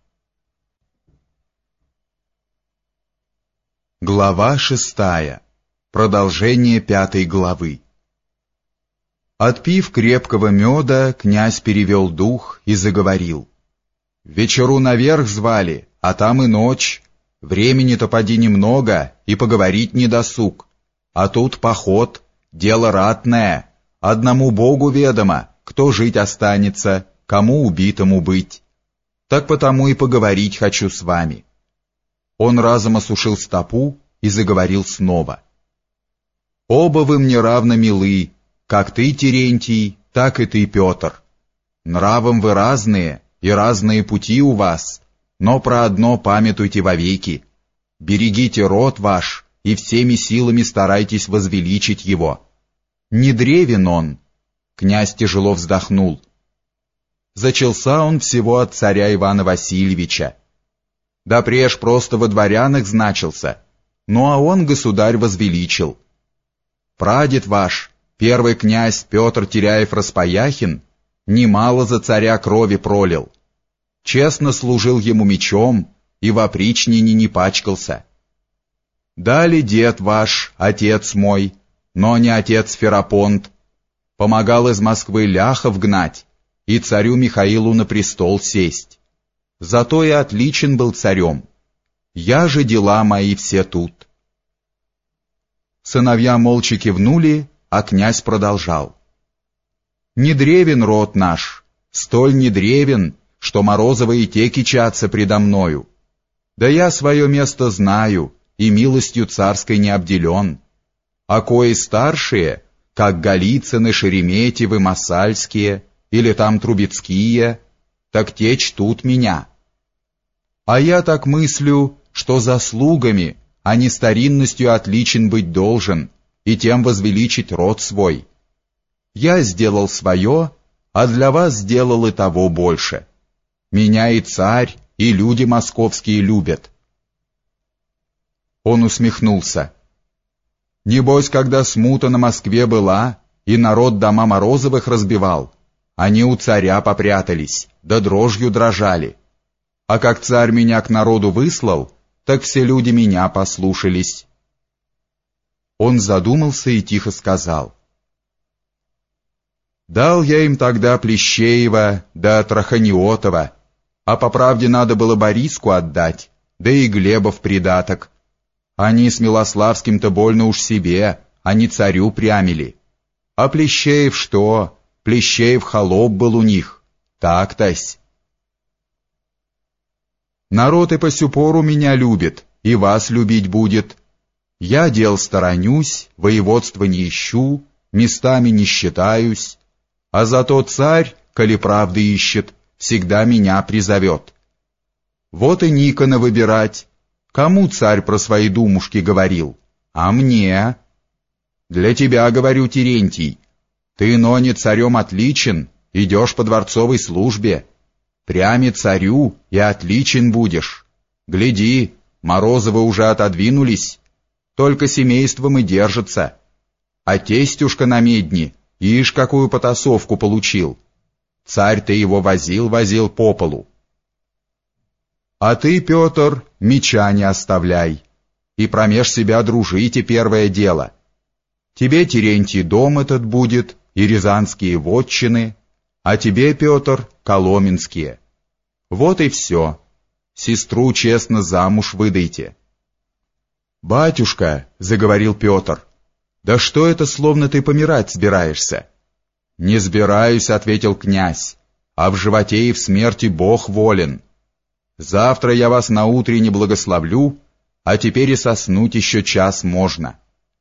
Глава шестая. Продолжение пятой главы. Отпив крепкого меда, князь перевел дух и заговорил. «Вечеру наверх звали, а там и ночь. Времени-то поди немного, и поговорить не досуг. А тут поход, дело ратное. Одному Богу ведомо, кто жить останется, кому убитому быть. Так потому и поговорить хочу с вами». Он разом осушил стопу и заговорил снова. «Оба вы мне равно милы, как ты, Терентий, так и ты, Петр. Нравом вы разные, и разные пути у вас, но про одно памятуйте вовеки. Берегите род ваш, и всеми силами старайтесь возвеличить его. Не древен он». Князь тяжело вздохнул. Зачался он всего от царя Ивана Васильевича. Да преж просто во дворянах значился, ну а он государь возвеличил. Прадед ваш, первый князь Петр Теряев-Распояхин, немало за царя крови пролил. Честно служил ему мечом и в опричнине не пачкался. Дали дед ваш, отец мой, но не отец Ферапонт, помогал из Москвы ляхов гнать и царю Михаилу на престол сесть. Зато и отличен был царем. Я же дела мои все тут. Сыновья молча кивнули, а князь продолжал. Не древен род наш, столь не древен, что Морозовы и те кичатся предо мною. Да я свое место знаю и милостью царской не обделен. А кои старшие, как Голицыны, Шереметьевы, Масальские или там Трубецкие, так те чтут меня. А я так мыслю, что заслугами, а не старинностью отличен быть должен, и тем возвеличить род свой. Я сделал свое, а для вас сделал и того больше. Меня и царь, и люди московские любят. Он усмехнулся. Небось, когда смута на Москве была, и народ дома Морозовых разбивал, они у царя попрятались, да дрожью дрожали. А как царь меня к народу выслал, так все люди меня послушались. Он задумался и тихо сказал. Дал я им тогда Плещеева да Траханиотова, а по правде надо было Бориску отдать, да и Глеба в придаток. Они с Милославским-то больно уж себе, а не царю прямили. А Плещеев что? Плещеев холоп был у них. Так-тось. Народ и по сю пору меня любит, и вас любить будет. Я дел сторонюсь, воеводства не ищу, местами не считаюсь, а зато царь, коли правды ищет, всегда меня призовет. Вот и Никона выбирать. Кому царь про свои думушки говорил? А мне? Для тебя говорю, Терентий. Ты, но не царем отличен, идешь по дворцовой службе. Прямо царю и отличен будешь. Гляди, Морозовы уже отодвинулись, только семейством и держатся. А тестюшка на медне, ишь какую потасовку получил. Царь-то его возил-возил по полу. А ты, Петр, меча не оставляй, и промеж себя дружите первое дело. Тебе, Терентий, дом этот будет, и рязанские вотчины, а тебе, Петр, коломенские. Вот и все. Сестру честно замуж выдайте. «Батюшка», — заговорил Петр, — «да что это, словно ты помирать собираешься?» «Не сбираюсь», — ответил князь, — «а в животе и в смерти Бог волен. Завтра я вас на утренне благословлю, а теперь и соснуть еще час можно».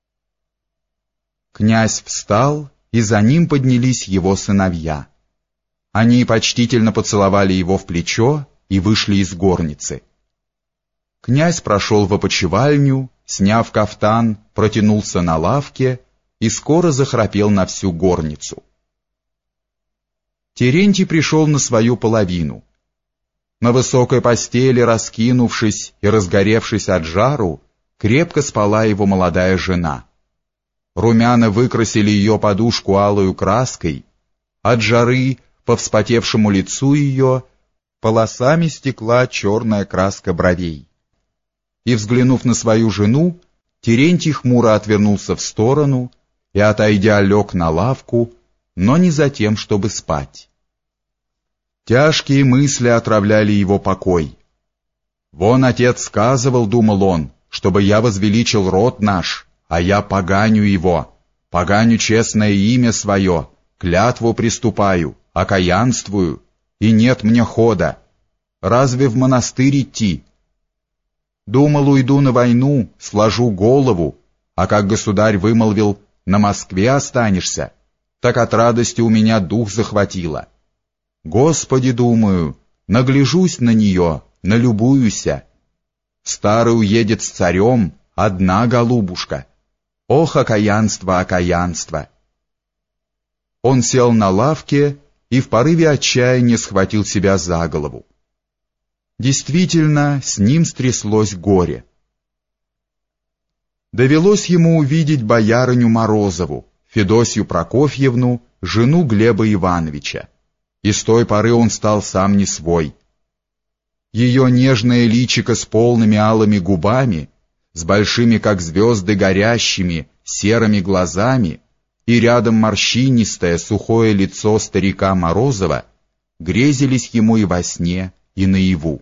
Князь встал, и за ним поднялись его сыновья. Они почтительно поцеловали его в плечо и вышли из горницы. Князь прошел в опочивальню, сняв кафтан, протянулся на лавке и скоро захрапел на всю горницу. Терентий пришел на свою половину. На высокой постели, раскинувшись и разгоревшись от жару, крепко спала его молодая жена. Румяна выкрасили ее подушку алою краской, от жары по вспотевшему лицу ее полосами стекла черная краска бровей. И, взглянув на свою жену, Терентий хмуро отвернулся в сторону и, отойдя, лег на лавку, но не за тем, чтобы спать. Тяжкие мысли отравляли его покой. «Вон отец сказывал, — думал он, — чтобы я возвеличил род наш, а я поганю его, поганю честное имя свое, клятву приступаю, окаянствую, и нет мне хода. Разве в монастырь идти? Думал, уйду на войну, сложу голову, а как государь вымолвил, на Москве останешься, так от радости у меня дух захватило. Господи, думаю, нагляжусь на нее, налюбуюся. Старый уедет с царем, одна голубушка. Ох, окаянство, окаянство!» Он сел на лавке и в порыве отчаяния схватил себя за голову. Действительно, с ним стряслось горе. Довелось ему увидеть боярыню Морозову, Федосью Прокофьевну, жену Глеба Ивановича, и с той поры он стал сам не свой. Ее нежное личико с полными алыми губами, с большими, как звезды, горящими, серыми глазами, и рядом морщинистое, сухое лицо старика Морозова, грезились ему и во сне, и наяву.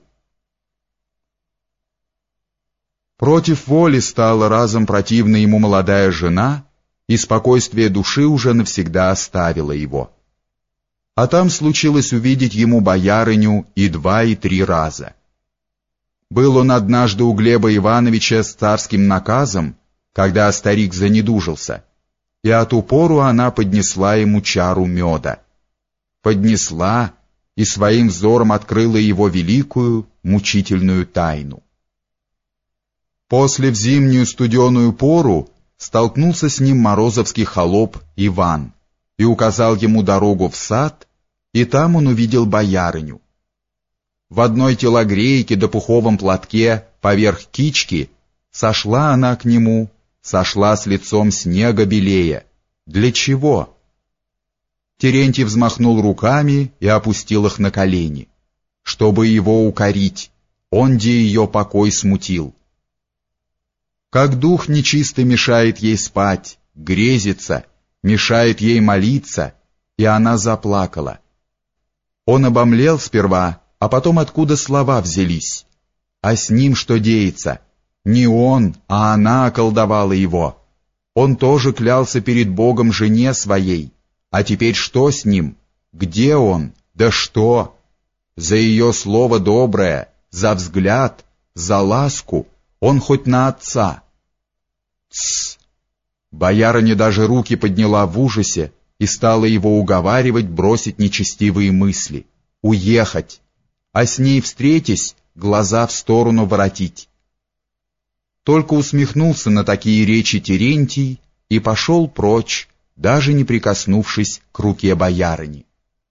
Против воли стала разом противна ему молодая жена, и спокойствие души уже навсегда оставило его. А там случилось увидеть ему боярыню и два, и три раза. Был он однажды у Глеба Ивановича с царским наказом, когда старик занедужился, и от упору она поднесла ему чару меда. Поднесла и своим взором открыла его великую, мучительную тайну. После в зимнюю студеную пору столкнулся с ним морозовский холоп Иван и указал ему дорогу в сад, и там он увидел боярыню. В одной телогрейке да пуховом платке поверх кички сошла она к нему, сошла с лицом снега белее. Для чего? Терентий взмахнул руками и опустил их на колени, чтобы его укорить, онде ее покой смутил. Как дух нечистый мешает ей спать, грезится, мешает ей молиться, и она заплакала. Он обомлел сперва, а потом откуда слова взялись. А с ним что деется? Не он, а она околдовала его. Он тоже клялся перед Богом жене своей. А теперь что с ним? Где он? Да что? За ее слово доброе, за взгляд, за ласку он хоть на отца. Тссс! Боярыня даже руки подняла в ужасе и стала его уговаривать бросить нечестивые мысли, уехать, а с ней встретясь, глаза в сторону воротить. Только усмехнулся на такие речи Терентий и пошел прочь, даже не прикоснувшись к руке боярыни.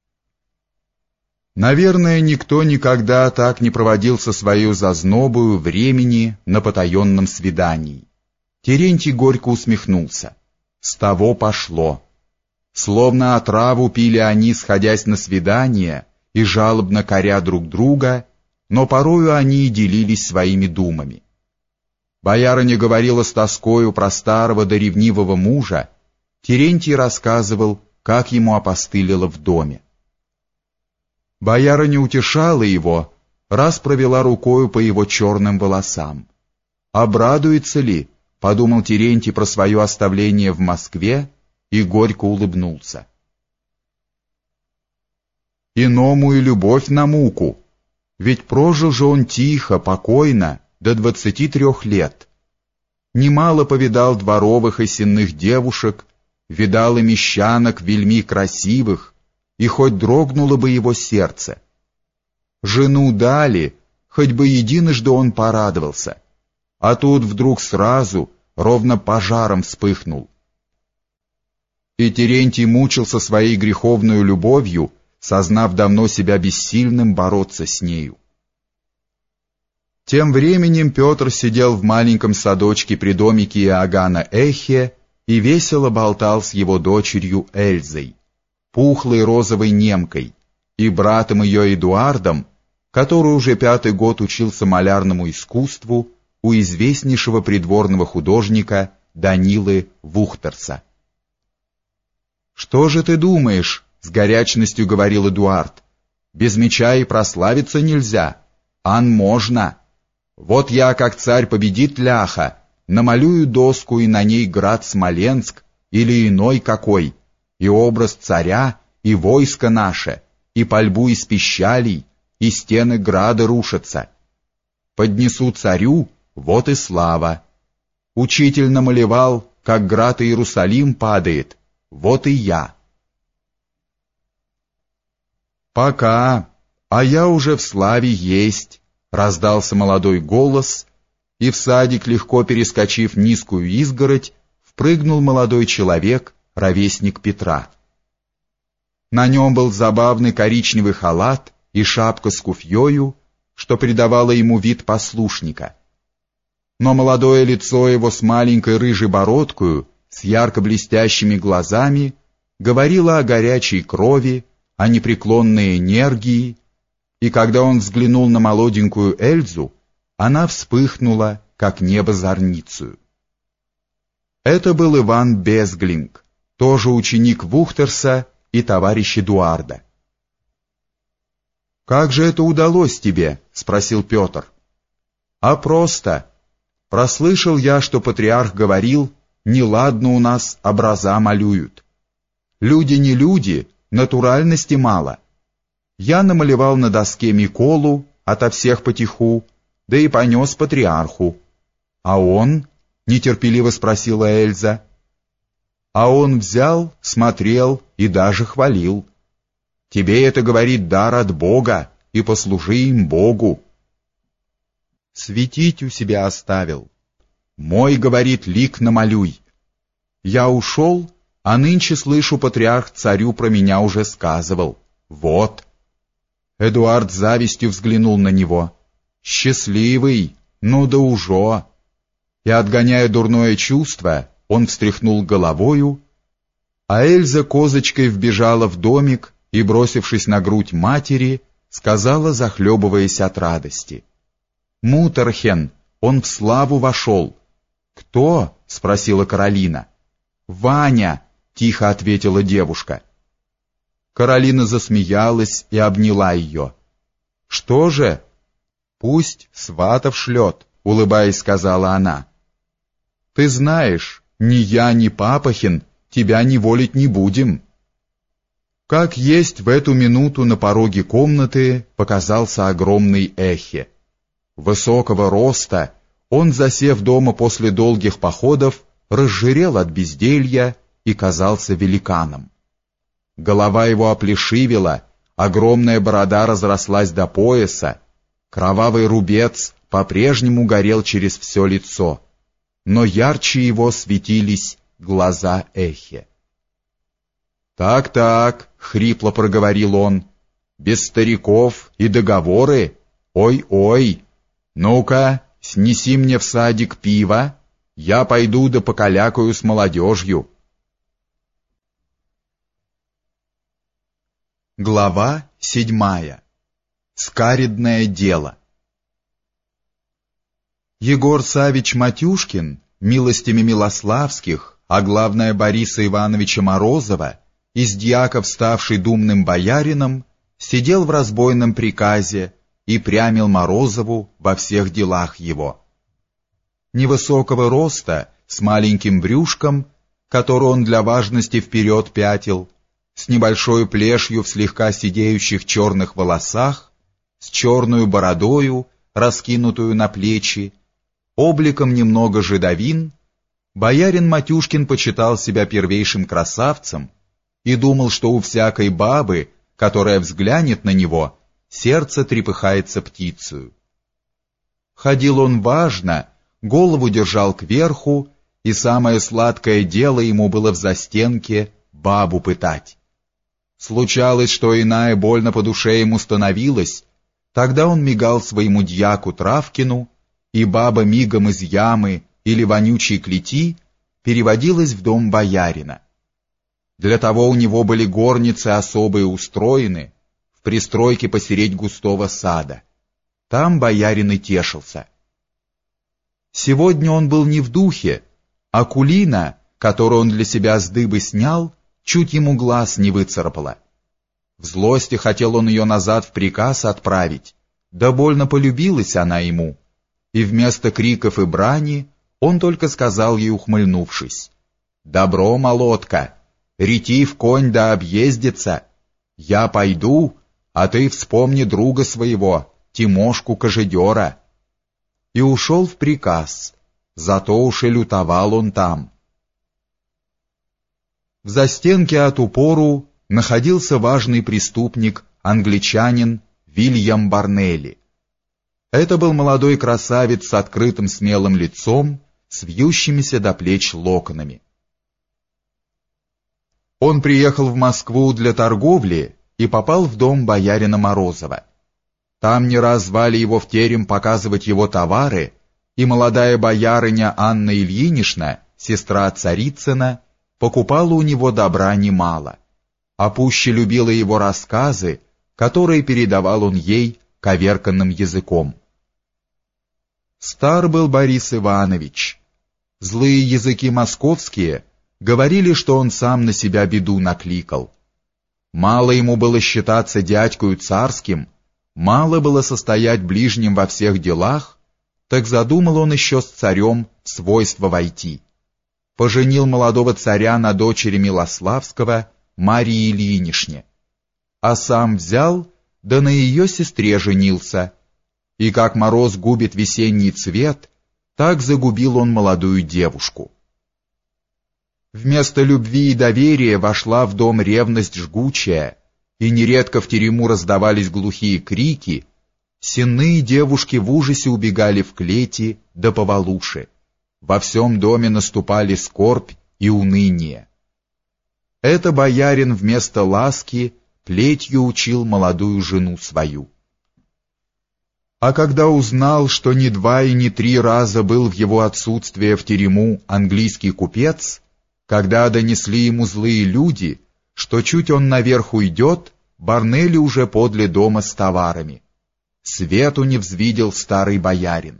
Наверное, никто никогда так не проводил со свою зазнобою времени на потаенном свидании. Терентий горько усмехнулся. С того пошло. Словно отраву пили они, сходясь на свидание, и жалобно коря друг друга, но порою они и делились своими думами. Боярыня говорила с тоскою про старого да ревнивого мужа, Терентий рассказывал, как ему опостылило в доме. Боярыня утешала его, раз провела рукою по его черным волосам. Обрадуется ли, подумал Терентий про свое оставление в Москве и горько улыбнулся. Иному и любовь на муку, ведь прожил же он тихо, покойно, до двадцати трех лет. Немало повидал дворовых и сенных девушек, видал и мещанок вельми красивых, и хоть дрогнуло бы его сердце. Жену дали, хоть бы единожды он порадовался, а тут вдруг сразу, ровно пожаром вспыхнул. И Терентий мучился своей греховной любовью, сознав давно себя бессильным бороться с нею. Тем временем Петр сидел в маленьком садочке при домике Иоганна Эхе и весело болтал с его дочерью Эльзой, пухлой розовой немкой, и братом ее Эдуардом, который уже пятый год учился малярному искусству у известнейшего придворного художника Данилы Вухтерса. «Что же ты думаешь?» — с горячностью говорил Эдуард. «Без меча и прославиться нельзя. Ан можно. Вот я, как царь победит ляха, намалюю доску и на ней град Смоленск или иной какой, и образ царя, и войско наше, и пальбу из пищалей, и стены града рушатся. Поднесу царю, вот и слава. Учитель намалевал, как град Иерусалим падает, вот и я». «Пока, а я уже в славе есть», — раздался молодой голос, и в садик, легко перескочив низкую изгородь, впрыгнул молодой человек, ровесник Петра. На нем был забавный коричневый халат и шапка с куфьёю, что придавало ему вид послушника. Но молодое лицо его с маленькой рыжей бородкою, с ярко блестящими глазами, говорило о горячей крови, о непреклонной энергии, и когда он взглянул на молоденькую Эльзу, она вспыхнула как небо зорницею. Это был Иван Безглинг, тоже ученик Вухтерса и товарищ Эдуарда. «Как же это удалось тебе?» — спросил Петр. «А просто. Прослышал я, что патриарх говорил, неладно у нас образа малюют. Люди не люди, натуральности мало. Я намалевал на доске Миколу, ото всех потиху, да и понес патриарху. А он?» — нетерпеливо спросила Эльза. «А он взял, смотрел и даже хвалил. Тебе это, говорит, дар от Бога, и послужи им Богу. Светить у себя оставил. Мой, говорит, лик намалюй. Я ушел, а нынче слышу, патриарх царю про меня уже сказывал. Вот». Эдуард с завистью взглянул на него. «Счастливый, ну да уже». И, отгоняя дурное чувство, он встряхнул головою, а Эльза козочкой вбежала в домик и, бросившись на грудь матери, сказала, захлебываясь от радости: «Мутерхен, он в славу вошел». «Кто?» — спросила Каролина. «Ваня», — тихо ответила девушка. Каролина засмеялась и обняла ее. «Что же?» «Пусть сватов шлет», — улыбаясь, сказала она. «Ты знаешь, ни я, ни Папахин тебя неволить не будем». Как есть, в эту минуту на пороге комнаты показался огромный Эхе. Высокого роста, он, засев дома после долгих походов, разжирел от безделья и казался великаном. Голова его оплешивела, огромная борода разрослась до пояса, кровавый рубец по-прежнему горел через все лицо, но ярче его светились глаза Эхе. «Так-так», — хрипло проговорил он, — «без стариков и договоры? Ой-ой! Ну-ка, снеси мне в садик пиво, я пойду да покалякаю с молодежью». Глава седьмая. Скаридное дело. Егор Савич Матюшкин, милостями Милославских, а главное Бориса Ивановича Морозова, из дьяков ставший думным боярином, сидел в разбойном приказе и прямил Морозову во всех делах его. Невысокого роста, с маленьким брюшком, который он для важности вперед пятил, с небольшой плешью в слегка сидеющих черных волосах, с черную бородою, раскинутую на плечи, обликом немного жидовин, боярин Матюшкин почитал себя первейшим красавцем и думал, что у всякой бабы, которая взглянет на него, сердце трепыхается птицею. Ходил он важно, голову держал кверху, и самое сладкое дело ему было в застенке бабу пытать. Случалось, что иная больно по душе ему становилась, тогда он мигал своему дьяку Травкину, и баба мигом из ямы или вонючей клети переводилась в дом боярина. Для того у него были горницы особые устроены, в пристройке посередь густого сада. Там боярин и тешился. Сегодня он был не в духе, а кулина, которую он для себя с дыбы снял, чуть ему глаз не выцарапала. В злости хотел он ее назад в приказ отправить, да больно полюбилась она ему, и вместо криков и брани он только сказал ей, ухмыльнувшись: «Добро, молотка, ретив конь да объездится, я пойду, а ты вспомни друга своего, Тимошку Кожедера». И ушел в приказ, зато уж и лютовал он там. В застенке от упору находился важный преступник, англичанин Вильям Барнелли. Это был молодой красавец с открытым смелым лицом, с вьющимися до плеч локонами. Он приехал в Москву для торговли и попал в дом боярина Морозова. Там не раз звали его в терем показывать его товары, и молодая боярыня Анна Ильинична, сестра Царицына, покупала у него добра немало, а пуще любила его рассказы, которые передавал он ей коверканным языком. Стар был Борис Иванович. Злые языки московские говорили, что он сам на себя беду накликал. Мало ему было считаться дядькою царским, мало было состоять ближним во всех делах, так задумал он еще с царем в свойство войти. Поженил молодого царя на дочери Милославского, Марии Ильинишне, а сам взял, да на ее сестре женился, и как мороз губит весенний цвет, так загубил он молодую девушку. Вместо любви и доверия вошла в дом ревность жгучая, и нередко в терему раздавались глухие крики, сенные девушки в ужасе убегали в клети да повалуши. Во всем доме наступали скорбь и уныние. Это боярин вместо ласки плетью учил молодую жену свою. А когда узнал, что не два и не три раза был в его отсутствие в терему английский купец, когда донесли ему злые люди, что чуть он наверх уйдет, Барнели уже подле дома с товарами. Свету не взвидел старый боярин.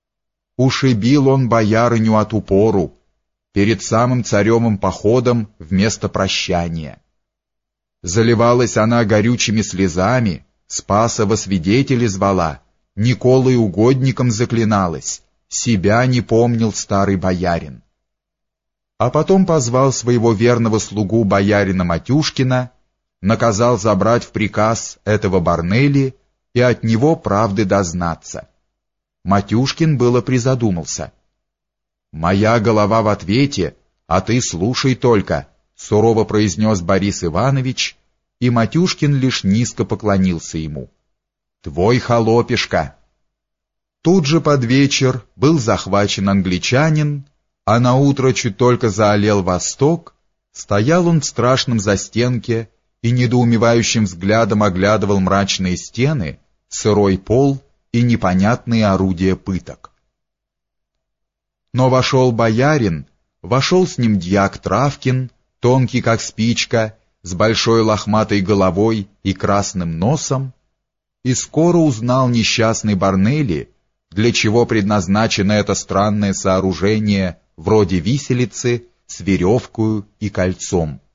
Ушибил он боярыню от упору, перед самым царевым походом вместо прощания. Заливалась она горючими слезами, Спаса во свидетели звала, Николой угодником заклиналась, себя не помнил старый боярин. А потом позвал своего верного слугу боярина Матюшкина, наказал забрать в приказ этого Барнели и от него правды дознаться. Матюшкин было призадумался. «Моя голова в ответе, а ты слушай только», — сурово произнес Борис Иванович, и Матюшкин лишь низко поклонился ему. «Твой холопишка». Тут же под вечер был захвачен англичанин, а наутро чуть только заолел восток, стоял он в страшном застенке и недоумевающим взглядом оглядывал мрачные стены, сырой пол и непонятные орудия пыток. Но вошел боярин, вошел с ним дьяк Травкин, тонкий как спичка, с большой лохматой головой и красным носом, и скоро узнал несчастный Барнели, для чего предназначено это странное сооружение вроде виселицы с веревкою и кольцом.